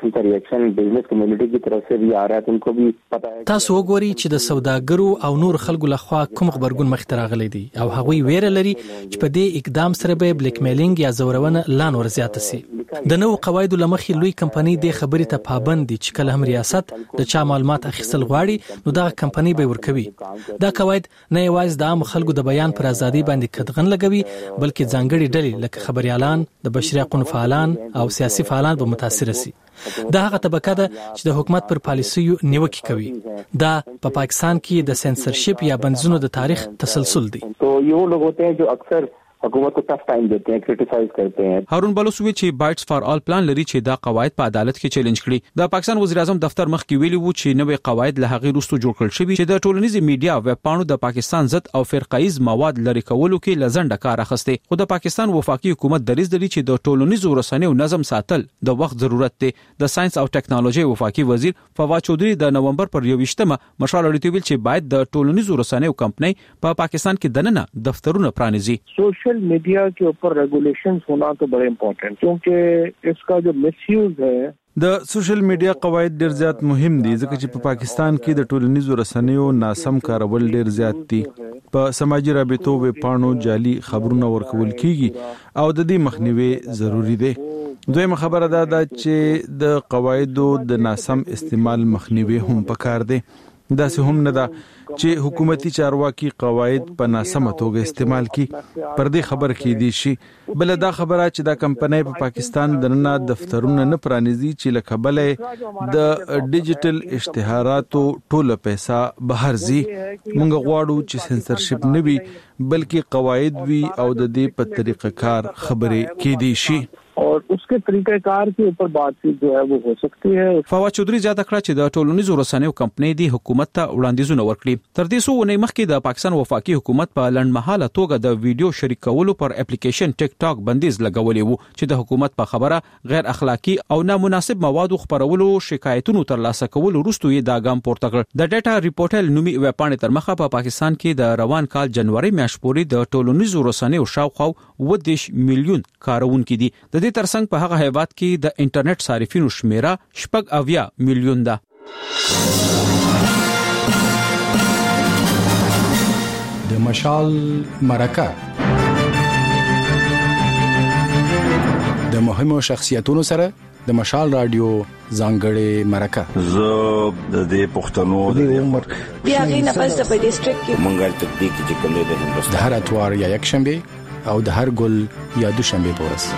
تاسو وګورئ چې د سوداګرو او نور خلکو لخوا کوم خبرګون مخ ته راغلي دي او هغوی ویره لري چې په دې اقدام سره به بلیک میلینګ یا زورونه لا نور زیات شي. د نوو قواعدو لمخې لوی کمپنۍ د خبرې ته پابند دي چې کله هم ریاست د چا معلومات اخیستل غواړي نو دا کمپنۍ به ورکوي. دا قواعد نه یوازې د عام خلکو د بیان پر ازادي باندې کدغن لګوي بلکې ځانګړي ډلې لکه خبريالان، د بشري حقوقو فعالان او سیاسي فعالان به متاثر شي. دا هغه طبقه ده چې د حکومت پر پالیسیو نیوکه کوي. دا په پاکستان کې د سنسرشپ یا بندیزونو د تاریخ تسلسل دی. تو یو لوگ ہوتے ہیں جو اکثر حکومت کو ټف ټایم دیتے ہیں، کرټیسایز کرتے ہیں. هارون بلوچ وی چې بایټس فار آل پلان لري چې دا قواعد په عدالت کې چیلنج کړي. د پاکستان وزیر اعظم دفتر مخ کې ویلي وو چې نوې قواعد له هغه وروسته جوړ کړل شوی چې د ټولنیزي میډیا ویب پاڼو د پاکستان ضد او فرقایز مواد لري کولو کې لزنده کار اخسته. خو د پاکستان وفاقي حکومت دریځ لري چې د ټولنیزو رسنیو نظم ساتل د وخت ضرورت دی. د ساينس او ټیکنالوژي وفاقي وزیر فواد چودري د نومبر پر 21 مشال اړیته ویل چې باید د ټولنیزو رسنیو کمپنۍ په پاکستان کې دننه دفترونه پرانیزي. سوشل میډیا के ऊपर रेगुलेशंस होना तो बड़ा इम्पोर्टेंट क्योंकि इसका जो मिसयूज है. د سوشل میډیا قواعد ډیر زیات مهم دي ځکه چې په پاکستان کې د ټولنیزو رسنیو ناسم کارول ډیر زیات دي. په سماجی رابطو ویب پاڼو جعلي خبرونه ورکول کیږي او د دې مخنیوي ضروری دی. دویمه خبره ده چې د قواعدو د ناسم استعمال مخنیوي هم پکار دی. داسې هم نه ده چې حکومتي چارواکي قواعد په ناسمه توګه استعمال کی پر دې خبر کې دي شي. بل دا خبره چې دا کمپنۍ په پاکستان دننه دفترونه نه پرانیزي چې لکبلې د ډیجیټل اشتهاراتو ټوله پیسې بهر ځي. موږ غواړو چې سنسرشپ نه وي بلکې قواعد وي او د دې په طریقه کار خبرې کې دي شي और उसके तरीक़ेकार के ऊपर बातचीत जो है वो हो सकती है. فواد چودري زیاته کړه چې د ټولنیزو رسنیو کمپنۍ دی حکومت ته وړاندیزونه ورکړي. تر دې څو ونې مخکې د پاکستان وفاقي حکومت په لنډمهاله توګه د ویډیو شریک کولو پر اپلیکیشن ټیک ټاک بندیز لګولې وو چې د حکومت په خبره غیر اخلاقی او نامناسب مواد خپرولو شکایتونو ترلاسه کول وروسته یې دا ګام پورته کړ. د ډیټا ریپورټل نومي ویب پاڼې تر مخه په پاکستان کې د روان کال جنوري میاشت پورې د ټولنیزو رسنیو شاوخوا 10 میلیون کارونکو دي. د دې ترڅنګ په هغه هیواد کې د انټرنیټ صارفینو شمیره 8 میلیون ده. د مشال مرکه د مهمو شخصیتونو سره د مشال رادیو ځانګړې مرکه. زه د دې پښتنو د عمر بیا غینه پس په ډیسټریکټ کې منګل تکتیک چې کوم د هندوستان د هر اتوار یا یک شنبه او د هر ګل یا دوشنبه پورس.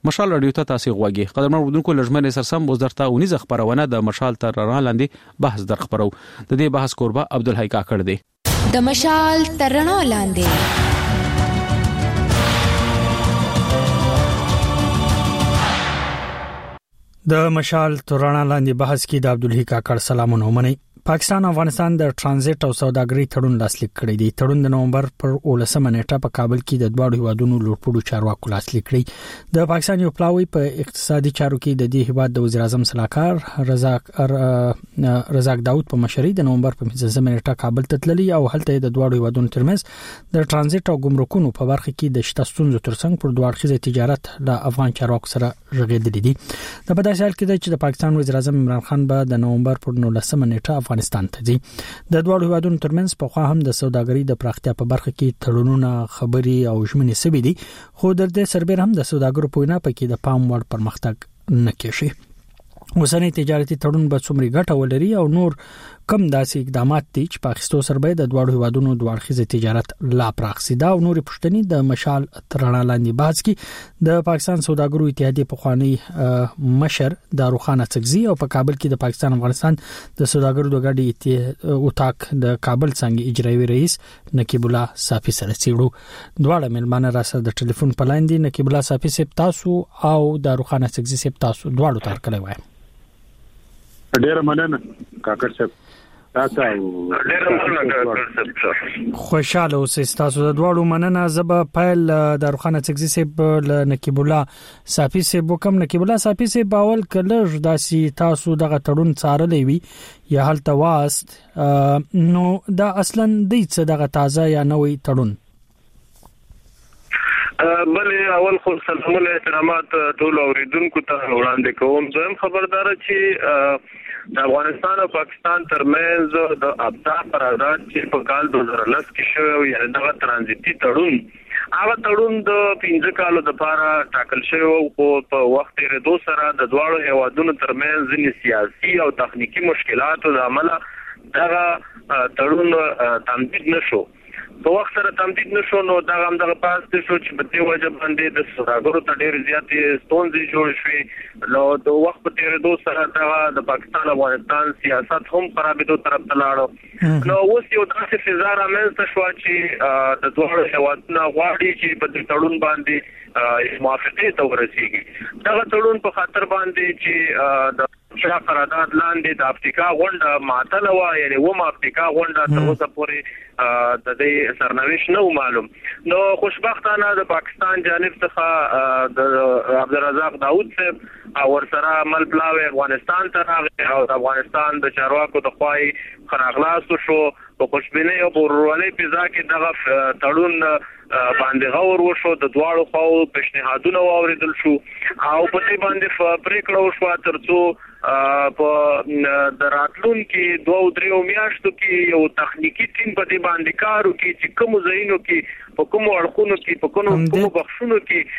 مشال رادیو ته تاسو غواګي قدرمن ودونکو لجمن سرسم وزارت 19 خبرونه د مشال تر رڼا لاندې بحث در خبرو د دې بحث قربا عبدالحی کاکړ دی د مشال تر رڼا لاندې د مشال تر رڼا لاندې بحث کې د عبدالحی کاکړ سلامونه ومني پاکستان او افغانستان د ترانزیت او سوداګرۍ تړون لاسلیک کړی دی. تړون د نومبر پر 18 نیټه په کابل کې د دواړو هیوادونو لوړپوړو چارواکو لاسلیک کړی. د پاکستان یو پلاوی په اقتصادي چارو کې د دې هیواد د وزیر اعظم صلاحکار رزاق داود په مشرۍ د نومبر په 15 نیټه کابل ته تللی او هلته د دواړو هیوادونو ترمنځ د ترانزیت او ګمرکونو په برخه کې د شته ستونزو ترڅنګ پر دوه تجارت له افغان چارواکو سره رغېدلې دي. د په داسې حال کې چې د پاکستان وزیر اعظم عمران خان به د نومبر پر 19 نیټه افغانستان ته ځي. د دواړو هیوادونو ترمنځ په خوا هم د سوداګرۍ د پراختیا په برخه کې تړونونه خبري او ژمنې سوي دي خو د دې سربېر هم د سوداګرو په وینا پکې د پام وړ پرمختګ نه کیږي. اوسنۍ تجارتي تړون به څومره ګټه ولري او نور کم داسې اقدامات دي چې په اخیستو سره به د دواړو هیوادونو دوه اړخیز تجارت لا پراخ سي. دا او نور پښتني د مشال تر رڼا لاندې بحث کې د پاکستان سوداګرو اتحادیې په خوانی مشر داروخان اڅکزي او په کابل کې د پاکستان افغانستان د سوداګرو د غړي اوتاک د کابل څنګه اجرایي رئیس نقیب الله صافي سره سیړو. دواړه ملمانه را سره د ټلیفون په لاین دي. نقیب الله صافي سپ تاسو او داروخان اڅکزي سپ تاسو دواړو تر کله وای. ډېر مننه کاکړ صاحب تاسو خوشاله اوسئ. تاسو د دواړو مننه. زب پایل داروخان اڅکزي سپ ل نقیب الله صافي سپ وکم. نقیب الله صافي سپ باول کله داسي تاسو دغه تړون څارلې وي یا حالت واست نو دا اصلا د څه دغه تازه یا نوې تړون بلې اول خو سلامونه احترامات ټول اوریدونکو ته وړاندې کوم. زم خبردار چې د افغانستان او پاکستان ترمنځ د ابدا قرارداد چې په کال 2010 کې شوی یعنی دغه ترانزیتي تړون هغه تړون د 15 کالو لپاره ټاکل شوی او په وخت ردو سره د دواړو هیوادونو ترمنځ ځینې سیاسي او تخنیکی مشکلاتو د عمله دغه تړون تمدید نشو. په وخت سره تمدید نشو نو دا هم دغه پاسته شو چې په دې وجه باندې د سوداګرو ته ډېر زیاتې ستونزې جوړ شوې. نو د وخت په تیریدو سره د پاکستان افغانستان سیاست هم خرابېدو طرف ته لاړو. نو اوس یو داسې فضا رامنځته شوه چې د دواړو هیوادونو غواړي چې په دې تړون باندې موافقې ته ورسیږي. دغه تړون په خاطر باندې چې د شاه قرارداد لاندې د افریقا غونډه معطله و یعنی و افریقا غونډه تر اوسه پورې د دې سرنوشت نو معلوم. نو خوشبختانه د پاکستان جانب څخه د عبدالرزاق داود صاحب او ورسره عمل پلاوی افغانستان ته راغی او د افغانستان د چارواکو د خوای خراغلاس شو په خوشبینۍ او ورولۍ فضا کې دغه تړون باندې غور وشو. د دواړو خواو پیشنهادونه واوریدل شو او په دې باندې پریکړه وشوه ترڅو په دراتلون کې 2-3 میاشتو کې یو تخنیکی ټیم په دې باندې کار وکړي چې کوم ځایونو کې په کوم اړخونو کې په کوم بخښونو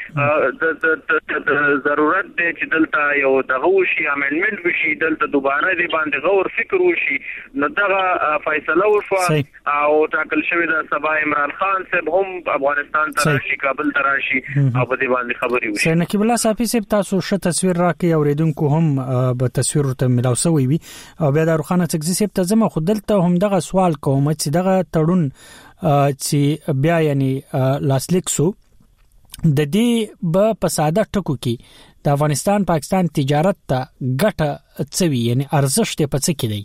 کې د ضرورت دی چې دلته یو دغه وشي امندمنت وشي دلته دوباره دې باندې غور فکر وشي. نو دغه فیصله وشوه او ټاکل شوی د سبا عمران خان صاحب هم افغانستان ته راشي کابل ته راشي او په دې باندې خبرې وشي. نقیب الله صافي صاحب تاسو ښه تصویر راکړئ اوریدونکو هم تصویر ته ملاو شوی وي او بیا د روخانه اڅکزي صاحب ته زما خودلته هم دغه سوال کوم چې دغه تړون چې بیا یعنی لاسلیک سو د دې په ساده ټکو کې د افغانستان پاکستان تجارت ته ګټه څوي یعنی ارزښت په څه کې دی؟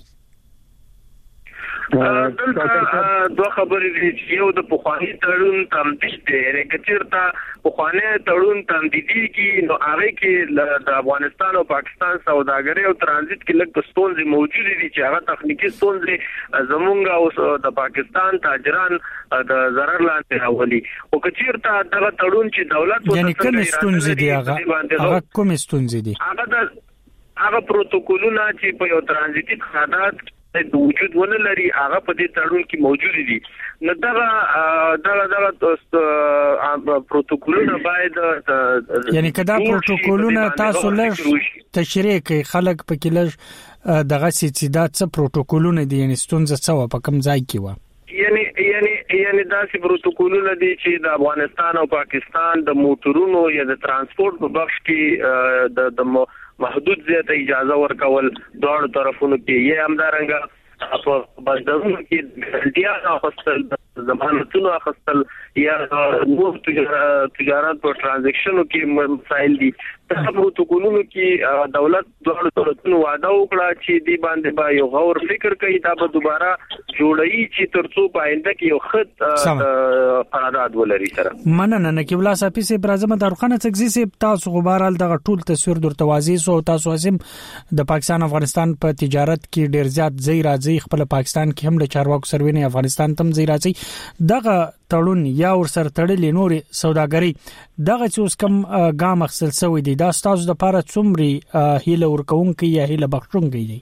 دوه خبرې دي چې یو د پخوانی تړون تمدید دی یعنی کچیرته پخوانی تړون تمدیدي کې نو هغه کې د افغانستان او پاکستان سوداګرۍ او ترانزیت کې لږ ستونزې موجود دي چې هغه تخنیکی ستونزې زمونږ او د پاکستان تاجران د ضرر لاندې راولي. او کچیرته دغه تړون چې دولت یعنی کوم ستونزې دي هغه کوم ستونزې دي هغه پروتوکولونه چې په یو ترانزیتي قرارداد د وجود ونه لري هغه په دې تړون کې موجود دي. نو دغه پروتوکولونه باید یعنی کدا پروتوکولونه تاسو لږ تشریح کوي خلک پکې لږ دغه سیدات څه پروتوکولونه دي یعنی ستونزه څه په کوم ځای کې و یعنی یعنی داسې پروتوکولونه دي چې د افغانستان او پاکستان د موټرونو یا د ترانسپورت په بخش کې د محدود زیاته اجازه ورکول دوه طرفونو کې یې همدارنګه په بازارونو کې ګارانټیا اخیستل ضمانتونه اخیستل یا نور تجارت په ترانزیکشنو کې مسائل دي. په پروتوکولونو کې دولت دوه طرفونو وعده وکړه چې دی باندې به یو غور فکر کوي دا به دوباره جوړي چې ترڅو په آینده کې یو خط قرارداد ولري سره. مننه نقیب الله صافی سي برازمه دارخانه څخه سي تاسو غبارال دغه ټول تصویر درته واضح سو تاسو هم د پاکستان افغانستان په تجارت کې ډیر زیات ځای راځي خپل پاکستان کې هم له چارواکو سروي نه افغانستان تم ځای راځي دغه تړون یا ور سره تړلې نوري سوداګری دغه چې اوس کم ګام اخصل سوی دي دا تاسو د لپاره څومره هیله ورکوونکي یا هیله بخښونکي دي؟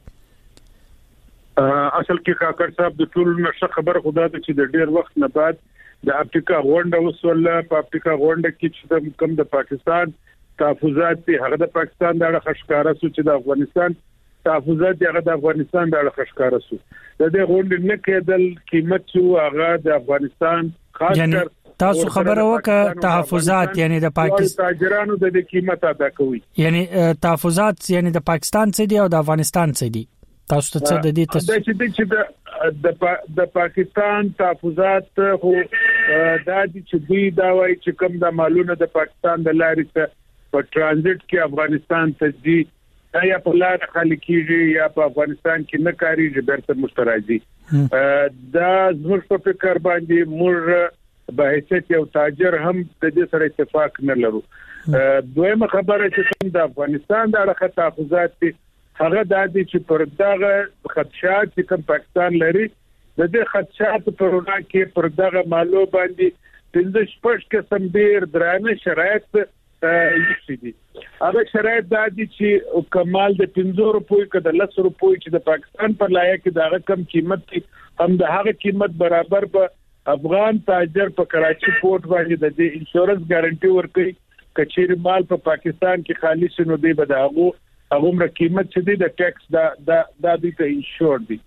اصل کې کاکړ صاحب د ټول نشه خبر خدا ته چې د ډیر وخت نه بعد د افریقا غونډه وسوله په افریقا غونډه کې چې کم د پاکستان تحفظات دي هغه د پاکستان د اړه خشکاره سو چې د افغانستان تحفظات دي هغه د افغانستان د اړه خشکاره سو د دې غونډې نه کېدل قیمت سو هغه د افغانستان خاص کر تاسو خبره وکړه تحفظات یعنی د پاکستان تاجرانو د قیمت ادا کوي یعنی تحفظات یعنی د پاکستان څخه دي او د افغانستان څخه دي تاسو ته د دې چې د پاکستان تحفظات خو د دې چې دوی دا وایي چې کوم د مالونو د پاکستان د لارې ته په ترانزیت کې افغانستان ته دي یا په لار خالي کیږي یا په افغانستان کې نه کاریږي برته مشترکي دا زموږ په فکر باندې مور به حیثیت یو تاجر هم د دې سره اتفاق نه لرو. دویمه خبره چې د افغانستان د اړه تحفظات دي هغه د دې چې پر دغه خدشات چې کوم پاکستان لري د دې خدشات پر وړاندې کې پر دغه مالو باندې 15 قسم ډیر درانه شرایط یې دي. هغه شرایط د دې چې کمال د 15 روپۍ کده 10 روپۍ چې د پاکستان پر لایق دغه کم قیمت هم د هغه قیمت برابر به افغان تاجر په کراچي پورت باندې د دې انشورنس ګارانټي ورکړي کچېر مال په پاکستان کې خالي شنو دی به هغه مر قیمت چې دی د ټیکس دا د انشور دی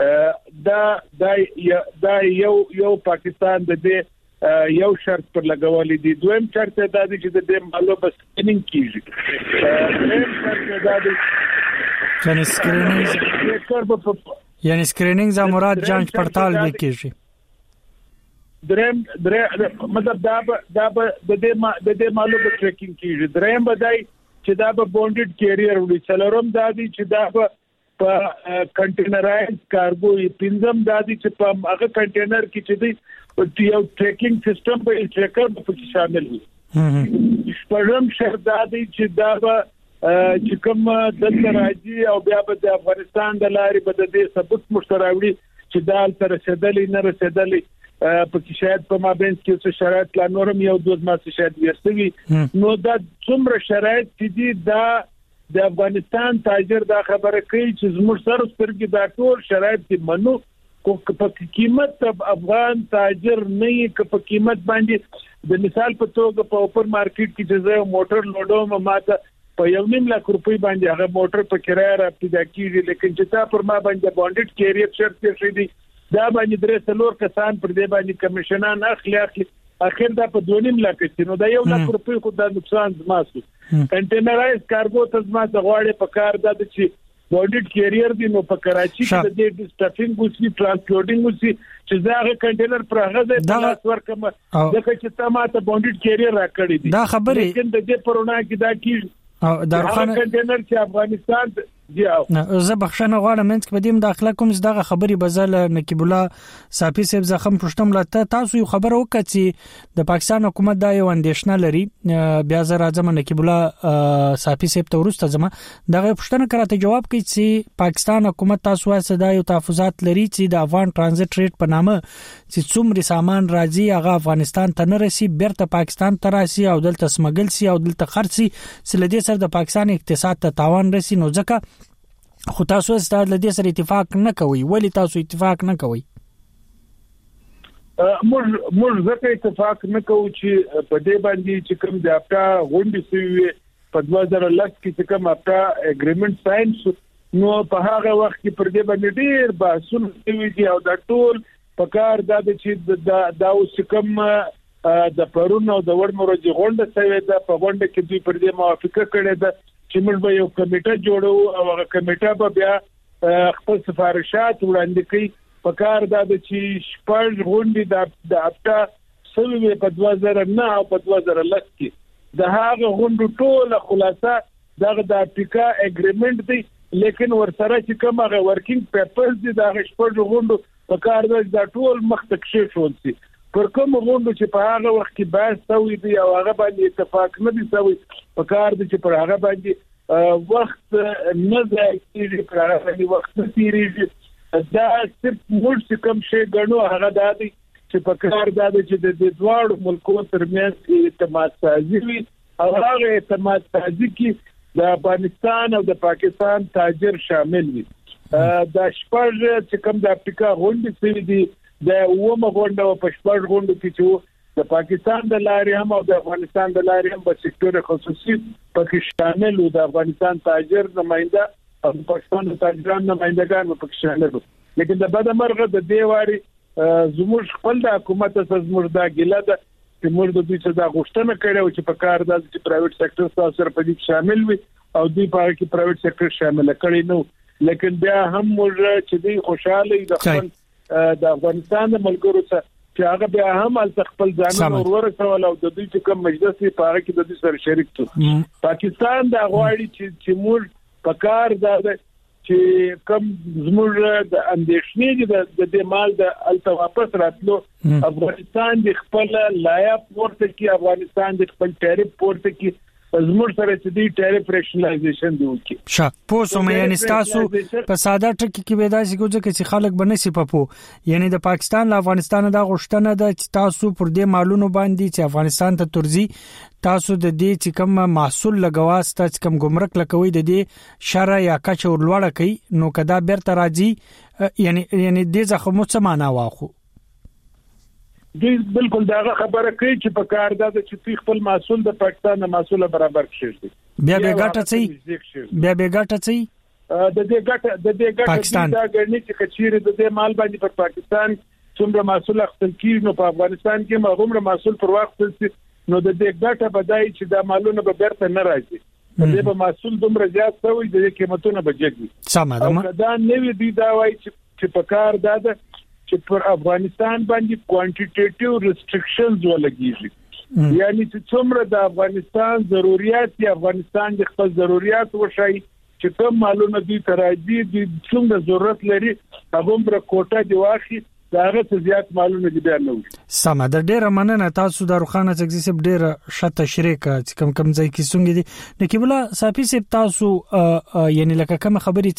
دا یو پاکستان د دې یو شرط پر لګولې دي. دویم شرط دا دی چې د دې مالو بس سکرینینګ کیږي. دریم شرط دا دی یعنی سکرینینګ ز مراد جانچ پړتال به کیږي. دریم مطلب دا د دې مالو په ټریکینګ کیږي. دریم بدای چې دا به بونډډ کیریئر وړي. څلورم دا دی چې دا په کنټینرایز کارګو پنځم دا دی چې په هغه کنټینر کې چې دی یو ټریکینګ سیستم په ټریکر په شامل وي. شپږم شرط دا دی چې دا چې کوم دلته راځي او بیا به د افغانستان د لارې به د دې ثبوت مشتراوړي چې دا تر رسیدلې نه رسیدلې په کې شاید په مابین کې څه شرایط لا نورم یو دوه ماسه شاید ورسوي نو دا څومره شرایط دي دا د افغانستان تاجر دا خبره کوي چې زموږ سره سترګې دا ټول شرایط دي منو کو په قیمت افغان تاجر نه په قیمت باندې د مثال په توګه په اوپر مارکیټ کې چې زه موټر لوډوم ماته په 1.5 لک روپۍ باندې هغه موټر په کرایه را پیدا کیږي لیکن چې تا پر ما باندې بونډډ کیریئر شرط شي دي دا باندې درې څلور کسان پر دې باندې کمیشنان اخلي اخر دا په 2.5 لک نو دا 1 لک روپۍ خو دا نقصان زماسو کنټینرایز کارګو ته زما د غواړي په کار د چې بونډډ کیریئر دی نو په کراچي کې د ډسټافینګ وسی ټرانسپورټینګ وسی چې زاغه کنټینر پر هغه د لاس ورکم دغه چې تماته بونډډ کیریئر راکړی دي دا خبره لیکن د دې پرونه کې دا کی دارخانه کنټینر چې افغانستان زه بخښنه غواړم چې په دې داخله کوم دغه خبري بزل نقیب الله صافی صاحب زخم پښتم لته تاسو یو خبر وکړئ چې د پاکستان حکومت دا یو اندیشنه لري بیا زه راځم نقیب الله صافی صاحب ته ورسته ځم دغه پښتنه کراته جواب کوي چې پاکستان حکومت تاسو وایي دا یو تحفظات لري چې د افغان ترانزیت ریټ په نامه چې څومره سامان راځي هغه افغانستان ته نه رسي بیرته پاکستان ته راسي او دلته سمګل سي او دلته خرڅي سلدي سره د پاکستان اقتصاد ته تاوان رسي نو ځکه خو تاسو ستاسو د دې سره اتفاق نه کوي ولی تاسو اتفاق نه کوي موږ ځکه اتفاق نه کوو چې په دې باندې چې کوم د اپټا غونډې سوي په 2010 کې چې کوم اپټا اګریمنت ساين نو په هغه وخت کې پر دې باندې ډېر بحثونه شوي دي او دا ټول پکار دا چې دا اوس کوم د پرونو د ورمورجي غونډه سوي ده په غونډه کې دوی پر دې موافقه کړې ده چې موږ به یو کمیټه جوړو او هغه کمیټه به بیا خپل سفارشات وړاندې کوي. پکار دا چې شپږ غونډې د هفته سوي په 2009 او په 2010 کې د هغه غونډو ټول خلاصه دغه د افریقا اګریمنت دی، لیکن ورسره چې کوم هغه ورکینګ پیپرز دي د شپږ غونډو پکار دا ټول مختکشف شول سي پر کوم غونډو چې په هغه وخت کې بحث شوی دی او هغه باندې اتفاق نه دی شوی پکار دی چې پر هغه باندې وخت نه ځي پر هغه باندې وخت تیریږي. دا صرف موږ کوم شی غنو هغه دی چې پکار دی چې د دوه ملکونو ترمنځ اعتماد سازي وي او هغه اعتماد سازي کې د افغانستان او د پاکستان تاجر شامل وي. د شپږ چې کوم د افریقا غونډې سوي دي د ومه غونډه په شپږ غونډو کې چې د پاکستان د لارې هم او د افغانستان د لارې هم په سکتور خصوصي پکې شامل وو. د افغانستان تاجر نمائنده او د پاکستان تاجران نمائندگان پکې شامل وو. لیکن د بده مرغه د دې واري زموږ خپل د حکومت څخه زموږ د ګیله ده چې موږ د دوی څخه د غوښتنه کړې چې په کار د پرایویټ سکتور سره په دې شامل وي او دوی په کې پرایویټ سکتور شامل کړي نو. لیکن بیا هم موږ چې دوی خوشاله د خپل د افغانستان د ملګرو څخه چې هغه بیا هم خپل ځانونه ورسول او د دوی چې کوم مجلس په هغه کې د دوی سره شریک شو. پاکستان د غواړي چې موږ په کار دا چې کوم زموږ د اندېښنې د دې مال د الته واپس راتلو افغانستان د خپل لایق پورته کې افغانستان د خپل ټریف پورته کې زموږ سره چې دی ټریف ریشنلایزیشن دی وکي. پوسو مې یعنی تاسو په ساده ټکی کې ودا سي کوجه چې خلک بنسي پپو یعنی د پاکستان له افغانستان د غشتنه د تاسو پر دې مالونو باندې چې افغانستان ته ترزي تاسو د دې چې کوم محصول لګواست چې کوم ګمرک لکوي د دې شرع یا کچ ورلوړه کوي نو کدا بیرته راځي یعنی دې ځخه مو څه معنا واخو دوی بالکل داغه خبره کوي چې په کار دا چې خپل محصول د پاکستان د محصول برابر کړي بیا به ګټه چي د دې ګټه پاکستان دا ګڼي چې کچيره د دې مال باندې پر پاکستان څومره محصول خپل کیږي نو په افغانستان کې مغومره محصول پر وخت نو د دې ګټه بدای چې د مالونو به برته نه راځي دې په محصول دومره زیات شوی د قیمتونو بجګي سم ده دا نوې دی دا وایي چې په کار دا چې پر افغانستان باندې کوانټیټیټیو ریسټریکشنز ولګیږي یعنی چې څومره د افغانستان ضرورت یا افغانستان د خپل ضرورت وشي چې کوم مالونه دي تراځي د څومره ضرورت لري هغه پر کوټه دی واخی دا هغه زیات مالونه دي بیان نو. سم ده ډیره مننه تاسو د روخانه څخه سب ډیره شته شریک چې کم ځای کې څنګه دي نکیبلا صافي سب تاسو یعنی لکه کوم خبرې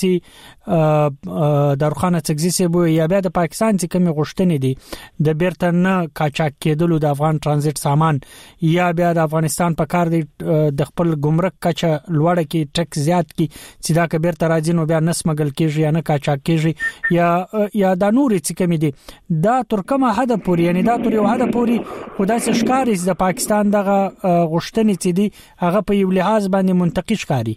چې د روخانه څخه سب یا بیا د پاکستان چې کوم غشتنې دي د بیرته نه کاچاک کېدلو د افغان ترانزیت سامان یا بیا د افغانستان په کار دی د خپل ګمرک کچه لوړه کې ټیکس زیات کی چې دا که بیرته راځي نو بیا نسمګل کېږي یا نه کاچاک کېږي یا د نور چې کوم دي دا ترکمه حد پوري یعنی دا تر یو حد پوري خدای ښکاری د پاکستان دغه غشتنې چې دي هغه په یو لحاظ باندې منطقي ښکاری.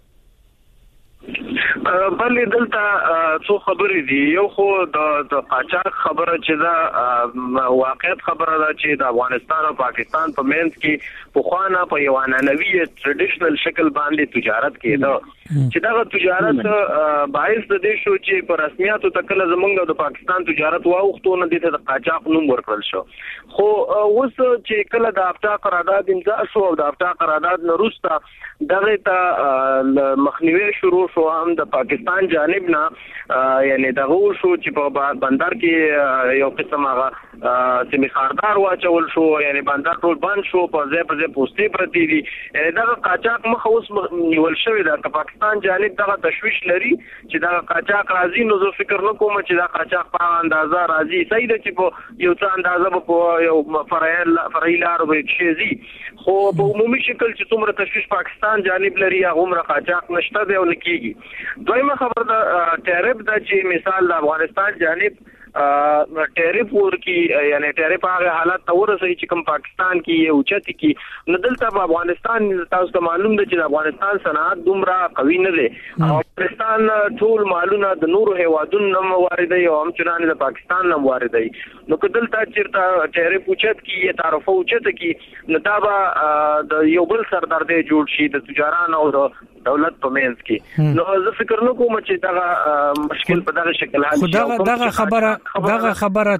بلې دلته څو خبرې دي یو خو د قاچاق خبره چې دا واقعیت خبره ده چې د افغانستان او پاکستان په منځ کې په خوانه په یو انانوي ټریډیشنل شکل باندې تجارت کېده چې دا تجارت باعث د دې شو چې په رسمیاتو تکله زمونږ د پاکستان تجارت واوختو نه دي ته د قاچاق نوم ورکړل شو. خو اوس چې کله د افتا قرارداد امضا شو او د افتا قرارداد نه وروسته دغه ته مخنیوي شروع شو هم د پاکستان جانب نه یعنی دغه شو چې په بندر کې یو قسم هغه سیمه خاردار واچول شو یعنی بندر ټول بند شو په ځای پوسټي پرتی دي یعنی دغه قاچاق مخ اوس نیول شوی دا پاکستان جانب دغه تشویش لري چې دا قاچاق راځي نو زه فکر نه کوم چې دا قاچاق په اندازه راځي صحیح ده چې په یو څه اندازه په یو فرعي لار به شي خو په عمومي شکل چې څومره تشویش پاکستان جانب لري هغه عمره قاچاق نشته دی او نکېږي. دویمه خبر دا ټیرف دا چې مثال د افغانستان جانب ټیرف ورکی یعنی ټیرف هغه حالت تورسي چې کوم پاکستان کې یو چت کې ندلته په افغانستان تاسو ته معلوم دی چې افغانستان صنعت دومره قوي نه دی افغانستان ټول مالونه د نورو هیوادونو نه واردوي او هم چنانه د پاکستان نه واردوي نو کدلته چیرته ټیرف اوچت کې تعرفه اوچت کې نتابه د یو بل سردردې جوړ شي د تجارانو او د دولت په منځ کې نو زه فکر نه کوم چې دا مشکل په دغه شکل حل شي دغه خبره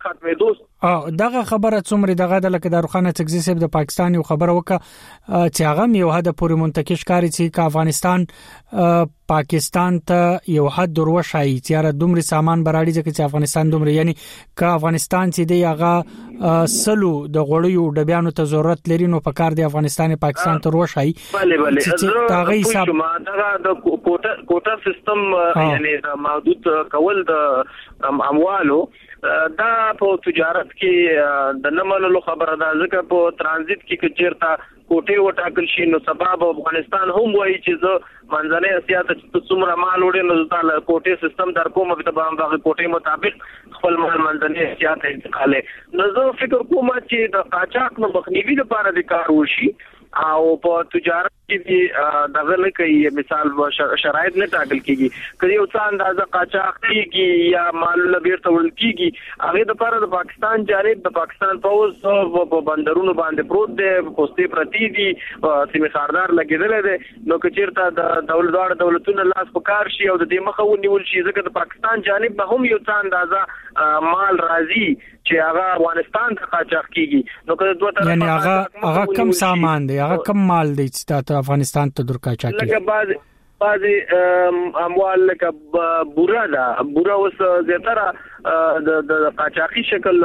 دغه خبره څومره دغه د لکه داروخانه تکزی صاحب د پاکستان یو خبره وکړه چې هغه یو حد پورې منتکش کاری چې افغانستان پاکستان ته یو حد دروشای چې دومره سامان براړي چې افغانستان دومره یعنی که افغانستان چې دی هغه سلو د غوړیو ډبیانو ته ضرورت لري نو په کار دی افغانستان پاکستان ته روشای چې هغه حساب د کوټا سیستم یعنی محدود کول د اموالو دا په تجارت کې د نمنلو خبره ده ځکه په ترانزیت کې چیرته کوټه وټاکل شي نو سبب افغانستان هم وایي چې زه منځنۍ اسیا ته څومره مال وړي نو د کوټه سیستم در کوم په تمام دغه کوټه مطابق خپل مال منځنۍ اسیا ته انتقال نو زه فکر کوم چې د قاچاق نو مخنیوي لپاره د کار وشي او په تجارت کې دغه نه کوي مثال شرایط نه ټاکل کیږي کله یو څه اندازه قاچاق کیږي یا مال لبیر تول کیږي هغه د لپاره د پاکستان جانب د پاکستان پوز په بندرونو باندې پروت دی پوسټي پرتی دي سیمه خاردار لګیدل دي نو کچیرته د دولتونو لاس په کار شي او د دې مخه ونیول شي ځکه د پاکستان جانب به هم یو څه اندازه مال راځي چې هغه افغانستان ته قاچاق کیږي نو کله دوه طرفه یعنی هغه کم سامان دی هغه کم مال دی چې افغانستان ته در قاچاق کیږي لکه بعضی اموال لکه بورا اوس زیاتره د قاچاقي شکل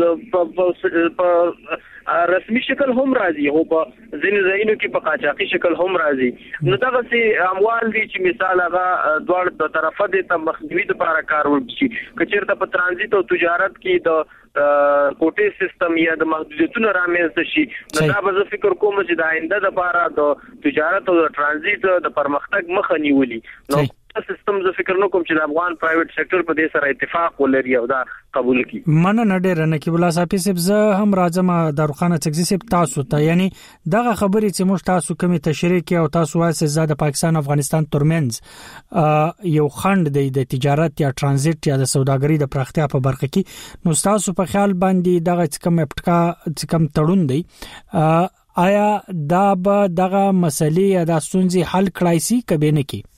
په رسمي شکل هم راځي او په ځینې ځایونو کې په قاچاقي شکل هم راځي نو دغه سي اموال دي چې مثال هغه دوړ د طرفه د مخنیوي لپاره کار وشي کچیرته په ترانزیت او تجارت کې د کوټې سیستم یا د محدودیتونو رامنځته شي نو دا به فکر کوم چې د آینده لپاره د تجارت او د ترانزیت د پرمختګ مخه نیولي نو سیستم زه فکر نه کوم چې د افغان پرایویټ سېکټر په دې سره اتفاق ولري او دا قبول کړي مننه ډېر نه کې بلا صاحب صاحب زه هم راځم داروخانه تکزی صاحب تاسو ته یعنی دغه خبرې چې موږ تاسو کومه تشریح کې او تاسو وایي زاد پاکستان افغانستان ترمنځ یو خند د تجارت یا ترانزیت یا د سوداګرۍ د پراختیا په برخه کې نو تاسو په خیال باندې دغه کم اپټکا کم تړون دی آیا دا به دغه مسلې یا د ستونزې حل کړای شي کبه نه کی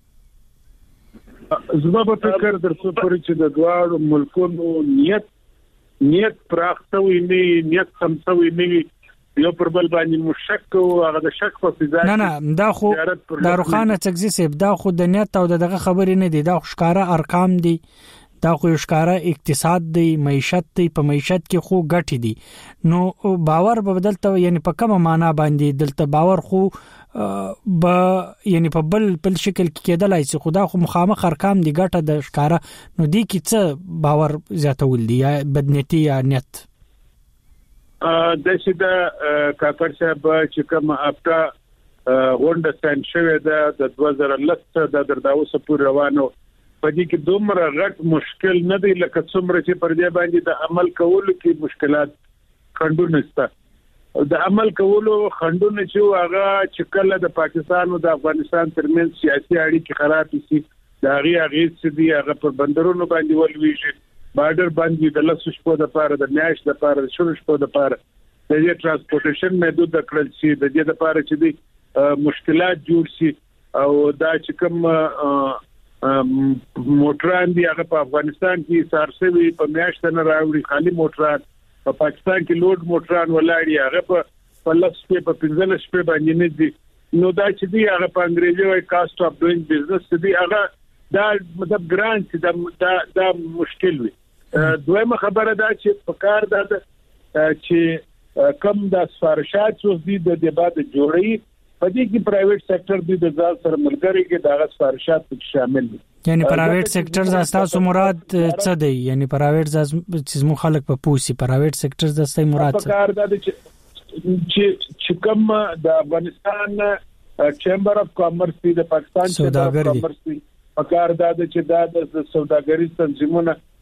زما په فکر درڅو پورې چې د دوه ملکونو نیت پراختوي نه نیت سمسوي نه یو پر بل باندې مشک او هغه د شک په فضا نه دا خو داروخانه تکزی صاحب دا خو د نیت او دغه خبرې نه دي دا ښکارا ارقام دي دا خو ښکارا اقتصاد دی معیشت دی په معیشت کې خو ګټي دي نو باور به بدلته یعنی په کومه معنا باندې دلته باور خو یعنی په بل شکل کې کېدلای شي خدا خو مخامخ ارقام دي ګټه د ښکارا نو دی کې څه باور زیاتول دي یا بدنيتي یا نیت د شیدا کاکړ صاحب چې کوم اپټا غونډه سن شوې ده د 2010 د درداوس پور روانو پدې کې دومره غټ مشکل نه دی لکه څومره چې پر دې باندې د عمل کولو کې مشکلات خندونه شته د عمل کولو خندونه چې هغه چې کله د پاکستان او د افغانستان ترمنځ سیاسي اړیکې خراب شي دا هغه چې دی هغه پر بندرونو باندې ولويږي بارډر باندې د لاسو شپو د پاره د میاش د پاره د شورو شپو د پاره د دې ترانسپورټیشن محدود کړل شي د دې د پاره چې دی مشکلات جوړ شي او دا چې کوم موټران دی هغه په افغانستان کې سارسوي په میاشت نه راوړي خالي موټران په پاکستان کې لوډ موټران ولاړی هغه په لس په 15 شپې باندې نه دي نو دا چې دی هغه په انګریزي وایي کاست اف ډوینګ بزنس دی هغه دا مطلب ګرانټ دا مشکل وي دویمه خبره دا چې په کار دا چې کم د سفارشات څو دي د دبا د جوړي په دې کې پرایویټ سېکټر دی د ځال سره ملګری کې دا سفارشات پکې شامل دي یعنی پرایویټ سېکټر تاسو مراد څه دی یعنی پرایویټ چې مو خلک په پوسی پرایویټ سېکټر زسته مراد څه کار دا چې کوم د افغانستان چیمبر اف کامرس دی د پاکستان چیمبر اف کامرس دی په کار دا چې دا د سوداګرۍ تنظیمونه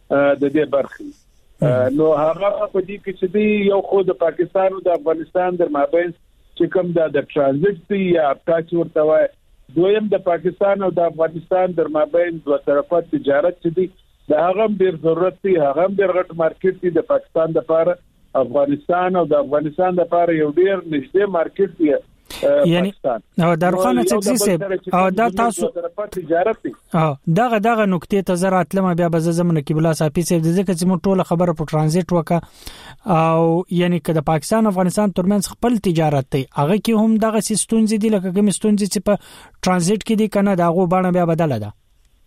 د دې برخې نو هغه په دې کې چې یو خو د پاکستان او د افغانستان در مابین چې کوم د ترانزیت دی یا تاسو ورته وای دویم د پاکستان او د افغانستان در مابین دوه طرفه تجارت چې دی د هغه ډیر ضرورت دی هغه ډیر غټ مارکیټ دی د پاکستان لپاره افغانستان او د افغانستان لپاره یو ډیر نږدې مارکیټ دی یعنی او دروخانه څه او دا تاسو تجارت دی دغه نقطې ته زراعت لمه بیا به زمونه کې بلا صافي سي د ځکه چې موږ ټول خبره په ترانزیت وکا او یعنی که د پاکستان افغانستان ترمنځ خپل تجارت دی هغه کې هم دغه ستونزې دي لکه کوم ستونزې چې په ترانزیت کې دي کنه داغه باندې بیا بدله ده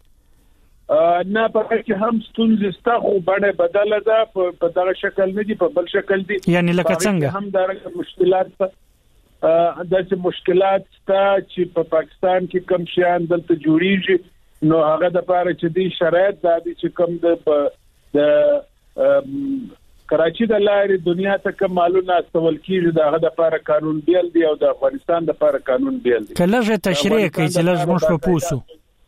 نه په کې هم ستونزې ستا خو باندې بدله ده په دغه شکل نه دي په بل شکل دي یعنی لکه څنګه هم دا مشکلات داسې مشکلات ستا چې په پاکستان کې کم شیان دلته جوړیږي نو هغه د لپاره چې دي شرایط د چې کم د کراچي د لارې دنیا ته کوم مالونه استول کیږي دغه د لپاره قانون بیل دی او د افغانستان د لپاره قانون بیل دی کله تشریح کوي چې لږ موږ په پوسو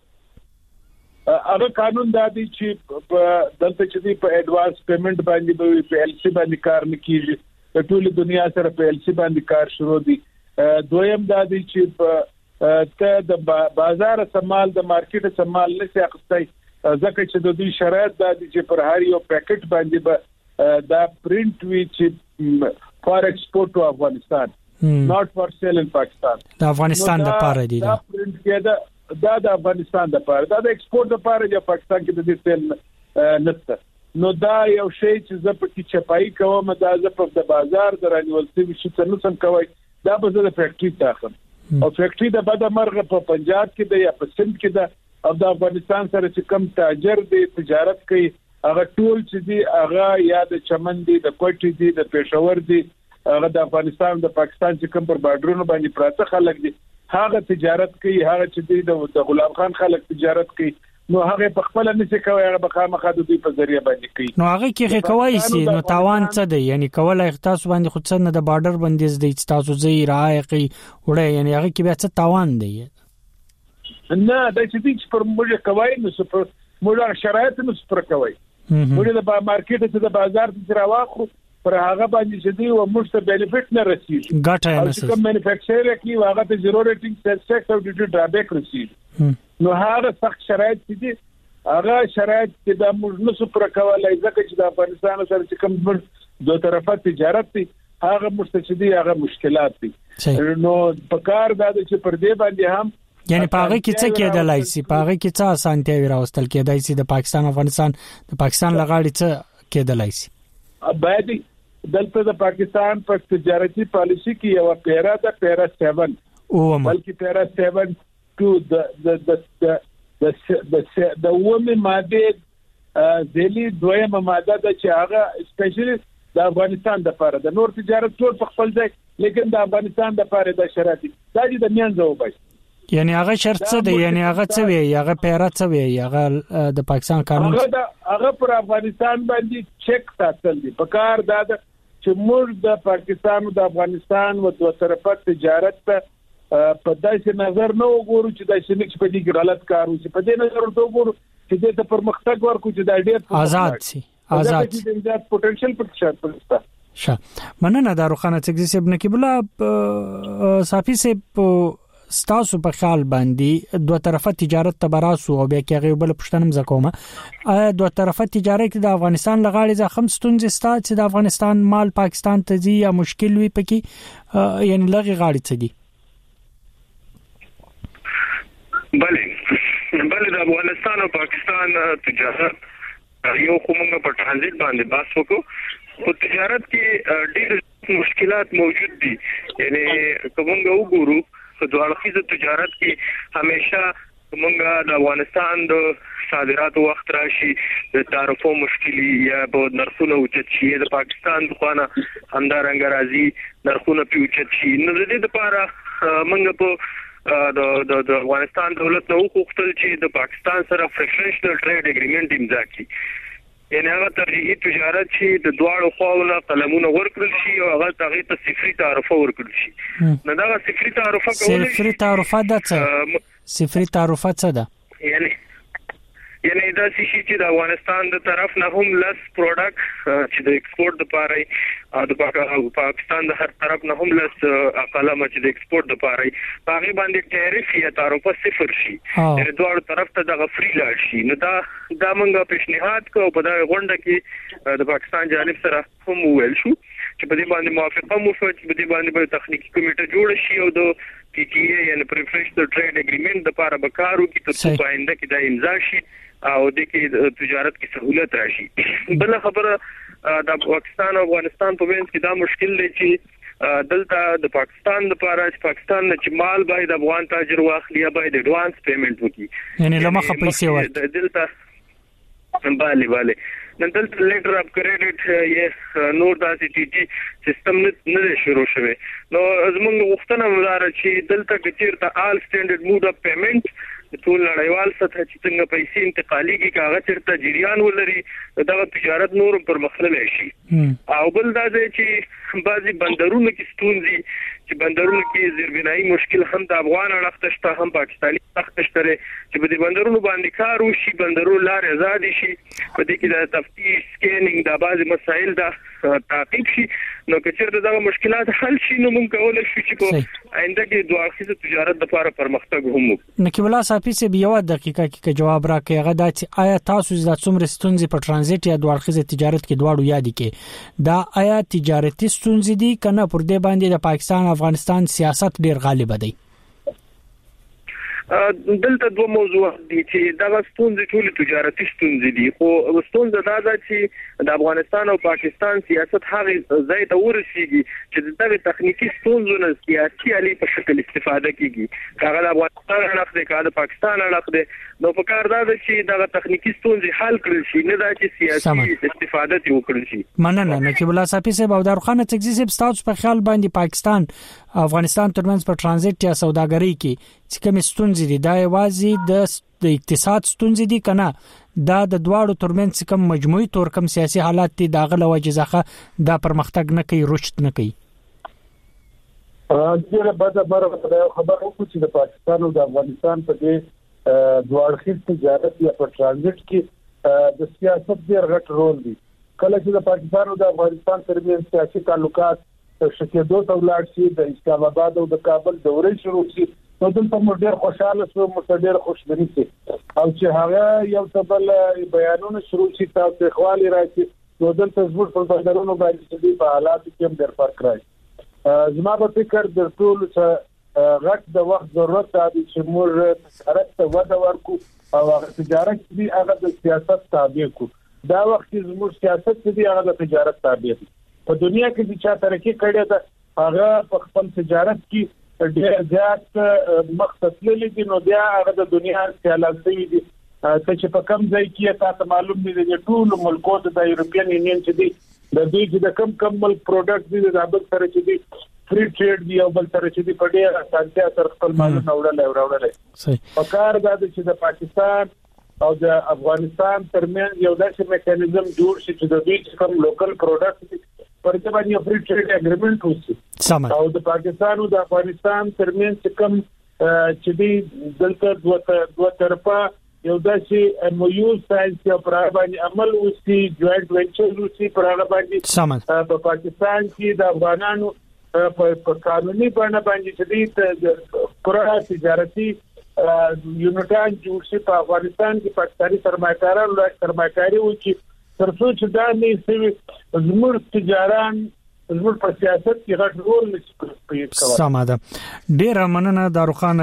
هغه قانون د دې چې دلته چې په اډوانس پیمنٹ باندې په ال سی باندې کار نه کیږي په ټول دنیا سره په ال سی باندې کار شروع دي دویم د دې چې ته د بازار سمال د مارکیټ سمال نشي اخستای ځکه چې د دې شرایط د دې چې پر هر یو پاکټ باندې دا پرینټ وی چې فار ایکسپورت ټو افغانستان not for sale in Pakistan د افغانستان لپاره دی دا پرینټ کېده دا د افغانستان لپاره دا د ایکسپورت لپاره د پاکستان کې د دې سیل نشته نو دا یو شی چې زه په کې چپای کوم دا زه په د بازار درانیول څه څه نو سم کوي دا به زه د فیکټری تاخم او فیکټری د بده مرغه په پنجاب کې د یا په سند کې د او د افغانستان سره چې کم تاجر دی تجارت کوي هغه ټول چې دی هغه یا د چمن دی د کوټي دی د پېښور دی هغه د افغانستان د پاکستان چې کم پر بارډرونو باندې پراته خلک دي هغه تجارت کوي هغه چې دی د غلام خان خلک تجارت کوي نو هغه په خپل نشي کوي هغه بخامخه د دوی په ذریعہ باندې کوي نو هغه کې کوي سي نو تاوان څه دی یعنی کولای اختصاص باندې خود څنګه د بارډر بندیز دی تاسو زی راایقي وړي یعنی هغه کې بیا څه تاوان دی نه د چې پر موږ کوي نو پر موږ شرایط نو پر کوي موږ د مارکیټ ته د بازار ته راوخو پر هغه باندې چې دی او موږ ته بینیفیټ نه رسیږي ګټه نه رسیږي کوم مانیفیکچرر کې هغه ته زیرو ریټینګ سیلز ټیکس او ډیوټي ډرابیک رسیږي نو هغه سخت شرایط دي هغه شرایط چې د موږ نو پر کولای ځکه چې د افغانستان سره چې کوم دوه طرفه تجارت دي هغه مستشدي هغه مشکلات دي نو په کار دا چې پر دې باندې هم یعنی پاغه کې څه کېدلای شي پاغه کې څه اسانتیا راوستل کېدای شي د پاکستان افغانستان د پاکستان لغاړي څه کېدلای شي باید دلته د پاکستان په تجارتي پالیسي کې یو پیرا د پیرا 7 او بلکې پیرا 7 ټو د ومه ماده ذلی دویمه ماده د چې هغه سپیشلی د افغانستان لپاره د نور تجارت ټول په خپل ځای لیکن د افغانستان لپاره د شرایط دا د میانځو وبای یعنی هغه شرط څه دی یعنی هغه څه وی هغه پیرا څه وی هغه د پاکستان قانون هغه پر افغانستان باندې چک ساتل دي په کار دا چې موږ د پاکستان او د افغانستان و دوه طرفه تجارت په داسې نظر نه وګورو چې دا شنه په دې کې غلط کار وشي په دې نظر ته وګورو چې د پرمختګ ورکو چې دا ډېر آزاد شي آزاد د پوتنشل په شرط پرسته شه مننه داروخانه څنګه سب نکیب الله صافي سب ستاسو په خیال باندې دوه طرفه تجارت تبراسو او بیا کې غوبل پښتنم زکومه دوه طرفه تجارت د افغانستان لغاړي ځخم ستونزې ستات چې د افغانستان مال پاکستان ته ځي یا مشکل وي پکې یعنی لغي غاړي څه دي بله د افغانستان او پاکستان تجارت یو کومه په ترانزیت باندې بحث وکړو په تجارت کې ډېر مشکلات موجود دي یعنی کومه وګورو په دوه تجارت کې همیشه موږ د افغانستان د صادراتو وخت راشي د تعرفو مشکلي یا په نرخونو اوچت شي د پاکستان دغه همدارنګ راځي نرخونه پیوچت شي نو د دې لپاره موږ په د افغانستان دولت نو وغوښتل چې د پاکستان سره پریفرنشل ټریډ اګریمنت امضا کړي یعنی هغه ترجیحي تجارت چې د دواړو خواونو قلمونه ورکړل شي او هغه تغیر ته صفري تعرفه ورکړل شي نو دا صفري تعرفه کول صفري تعرفه ده څه صفري تعرفه څه ده یعنی دا شي چې د افغانستان د طرف نه هم لس پروډکټ چې د ایکسپورت لپاره او د پاکستان د هر طرف نه هم لس اقلام چې د ایکسپورت لپاره هغه باندې ټیرف یا تعرفه صفر شي یعنی دوه طرف ته د فری لاړ شي نو دا موږ پیشنهاد کوو په دا غونډه کې د پاکستان جانب سره هم ویل شو چې په دې باندې موافقه مو شو چې په دې باندې به تخنیکی کمیټه جوړ شي او د PTA یعنی پریفرنشل ټریډ اګریمنت د لپاره به کار وکړي ترڅو آینده کې دا امضا شي او د کې تجارت کې سہولت راشي بل خبره د پاکستان او افغانستان په وینځ کې دا مشکل دی چې دلته د پاکستان لپاره چې پاکستان چې مال باید افغان تاجر واخلي یا باید ایڈوانس پیمنٹ وکړي یعنی لمخه پیسې ورکړي دلته bale نن دلته لیټر اف کریډټ یې نور داسې ټي سیستم نه شروع شوی نو زموږ غوښتنه ولر چې دلته کچیر ته آل سټانډرډ موډ اف پیمنٹ ټول نړیوال سطح چې څنګه پیسې انتقاليږي کاغذ چرته جریان ولري دا تجارت نور پر مخله شي او بل دا چې بعضي بندرونو کې ستونزې چې بندرونو کې زیربنایي مشکل هم د افغان اړخ شته هم پاکستاني اړخ شته چې په دې بندرونو باندې کار وشي بندرونو لارې آزاد شي په دې کې د تفتیش سکینینګ د بعضي مسایل د تعقیب شي نو کچېرته دا مشکلات حل شي نو موږ کولای شو چې په آینده کې دوه اړخیزه تجارت لپاره پرمختګ هم وکړو نقیب الله صافي سه بیا یو دقیقه کې جواب راکړي هغه دا چې آیا تاسو د څومره ستونزې په ترانزیت یا دوه اړخیزه تجارت کې دواړو یاد کې دا آیا تجارتي ستونزې دي کنه پر دې باندې د پاکستان افغانستان سیاست ډیر غالب دی دلته دوه موضوعات دي چې دا ستونزې ټول تجارتي ستونزې دي خو ستونزه دا ده چې د افغانستان او پاکستان سیاست هغه ځای ته ورسیږي چې دغه تخنیکی ستونزو نه سیاسي علي په شکل استفاده کیږي هغه د افغانستان اړخ دی که د پاکستان اړخ دی نو په کار دا ده چې دغه تخنیکی ستونزې حل کړل شي نه دا چې سیاسي استفاده تی وکړل شي مننه نقیب الله صافي صاحب او دارخانه تکزی صاحب تاسو په خیال باندې پاکستان افغانستان ترمنځ په ترانزیت یا سوداګرۍ کې چې کوم ستونزې دي دا یوازې د اقتصاد ستونزې دي کنه دا د دواړو ترمنځ کوم مجموعي تور کوم سیاسي حالات دي دا غل وجزخه دا پرمختګ نه کوي رشد نه کوي دغه بعد خبر وکړو چې د پاکستان او د افغانستان په دې دواړو تجارت یا په ترانزیت کې د سیاست ډېر غټ رول دی کله چې د پاکستان او د افغانستان ترمنځ سیاسي تعلقات شکېدو ته ولاړ شي د اسلام آباد او د کابل دورې شروع شي نو دلته موږ ډېر خوشاله شو موږ ډېر خوشبینی شي او چې هغه یو څه بل بیانونه شروع شي تاسو خالي راځي نو دلته زموږ په بازارونو باندې چې په حالات کې هم ډېر فرق راځي زما په فکر د ټول څه غټ د وخت ضرورت دی چې موږ تجارت ته وده ورکو او هغه تجارت دی هغه د سیاست تابع کو دا وخت چې زموږ سیاست دی هغه د تجارت تابع دی په دنیا کې چې ترقی کړې ده هغه په خپل تجارت کې ډېر زیات مختصلې دي نو بیا هغه د دنیا سیالات دي چې په کم ځای کې تاسو معلوم دي چې ټول ملکونو د یورپین یونین چې دي د دوی چې د کم ملک پروډکټ دي د بل سره چې دي فری ټریډ دی او بل سره چې دي په ډېر اسانتیا سره خپل مالونه وړل صحیح په کار دا چې د پاکستان او د افغانستان ترمنځ یو داسې میکانیزم جوړ شي چې د دوی کوم لوکل پروډکټ پر دې باندې فری ټریډ اګریمنت وشي او د پاکستان او د افغانستان ترمنځ کوم چې دی دلته دوه طرفه یو داسې MOU ساينس او پر باندې عمل وشي جوائنٹ وینچر وشي پر باندې په پاکستان کې د افغانانو په قانوني بڼه باندې چې دی پوره تجارتي یونټان جوړ شي په افغانستان کې پاکستاني سرمایه‌داران له سرمایه‌کاري وکړي ترڅو چې دا نه سوي زموږ تجاران زموږ په سیاست کې غټ رول نشي سماده ډیر مننه داروخان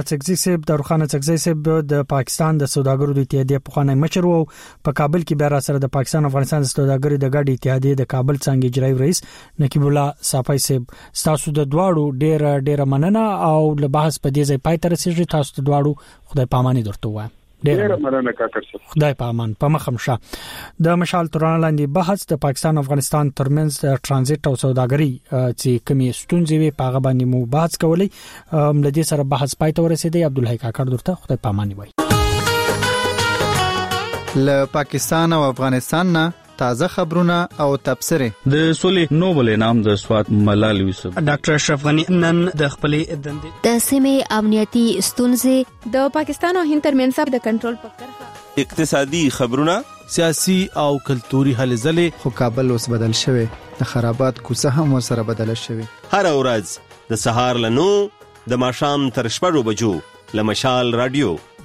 چکزی صاحب د پاکستان د سوداګرو د اتحادیې په خانه مشر وو په کابل کې بیا را سره د پاکستان افغانستان د سوداګرو د ګډ اتحادیې د کابل څنګه اجرایی رئیس نقیب الله صافي صاحب تاسو د دواړو ډیر مننه او له بحث په دې ځای پای تر رسیدي تاسو د دواړو خدای پاماني درته وایم ډیر مننه کاکر صاحب خدای په امان په مخمشه د مشال توران لاندې بحث د پاکستان افغانستان ترمنځ د ترانزیت او سوداګري چې کومې ستونزې وي په هغه باندې مو بحث کولای لدې سره بحث پای ته ورسېدی عبدالحی کاکر درته خدای په امان وي له پاکستان او افغانستان نه تازه خبرونه او تبصره. د سولې نوبل انعام د سواد ملال یوسف. ډاکټر اشرف غنی نن د خپلې دندې د سیمې امنیتي ستونزې، د پاکستان او هند ترمنځ د کنټرول په کرښه، اقتصادي خبرونه، سیاسي او کلتوري هلې ځلې. خو کابل اوس بدل شوی، د خرابات کوڅه هم ورسره بدل شوی. هر ورځ د سهار له 9 د ماښام تر 6 بجو له مشال رادیو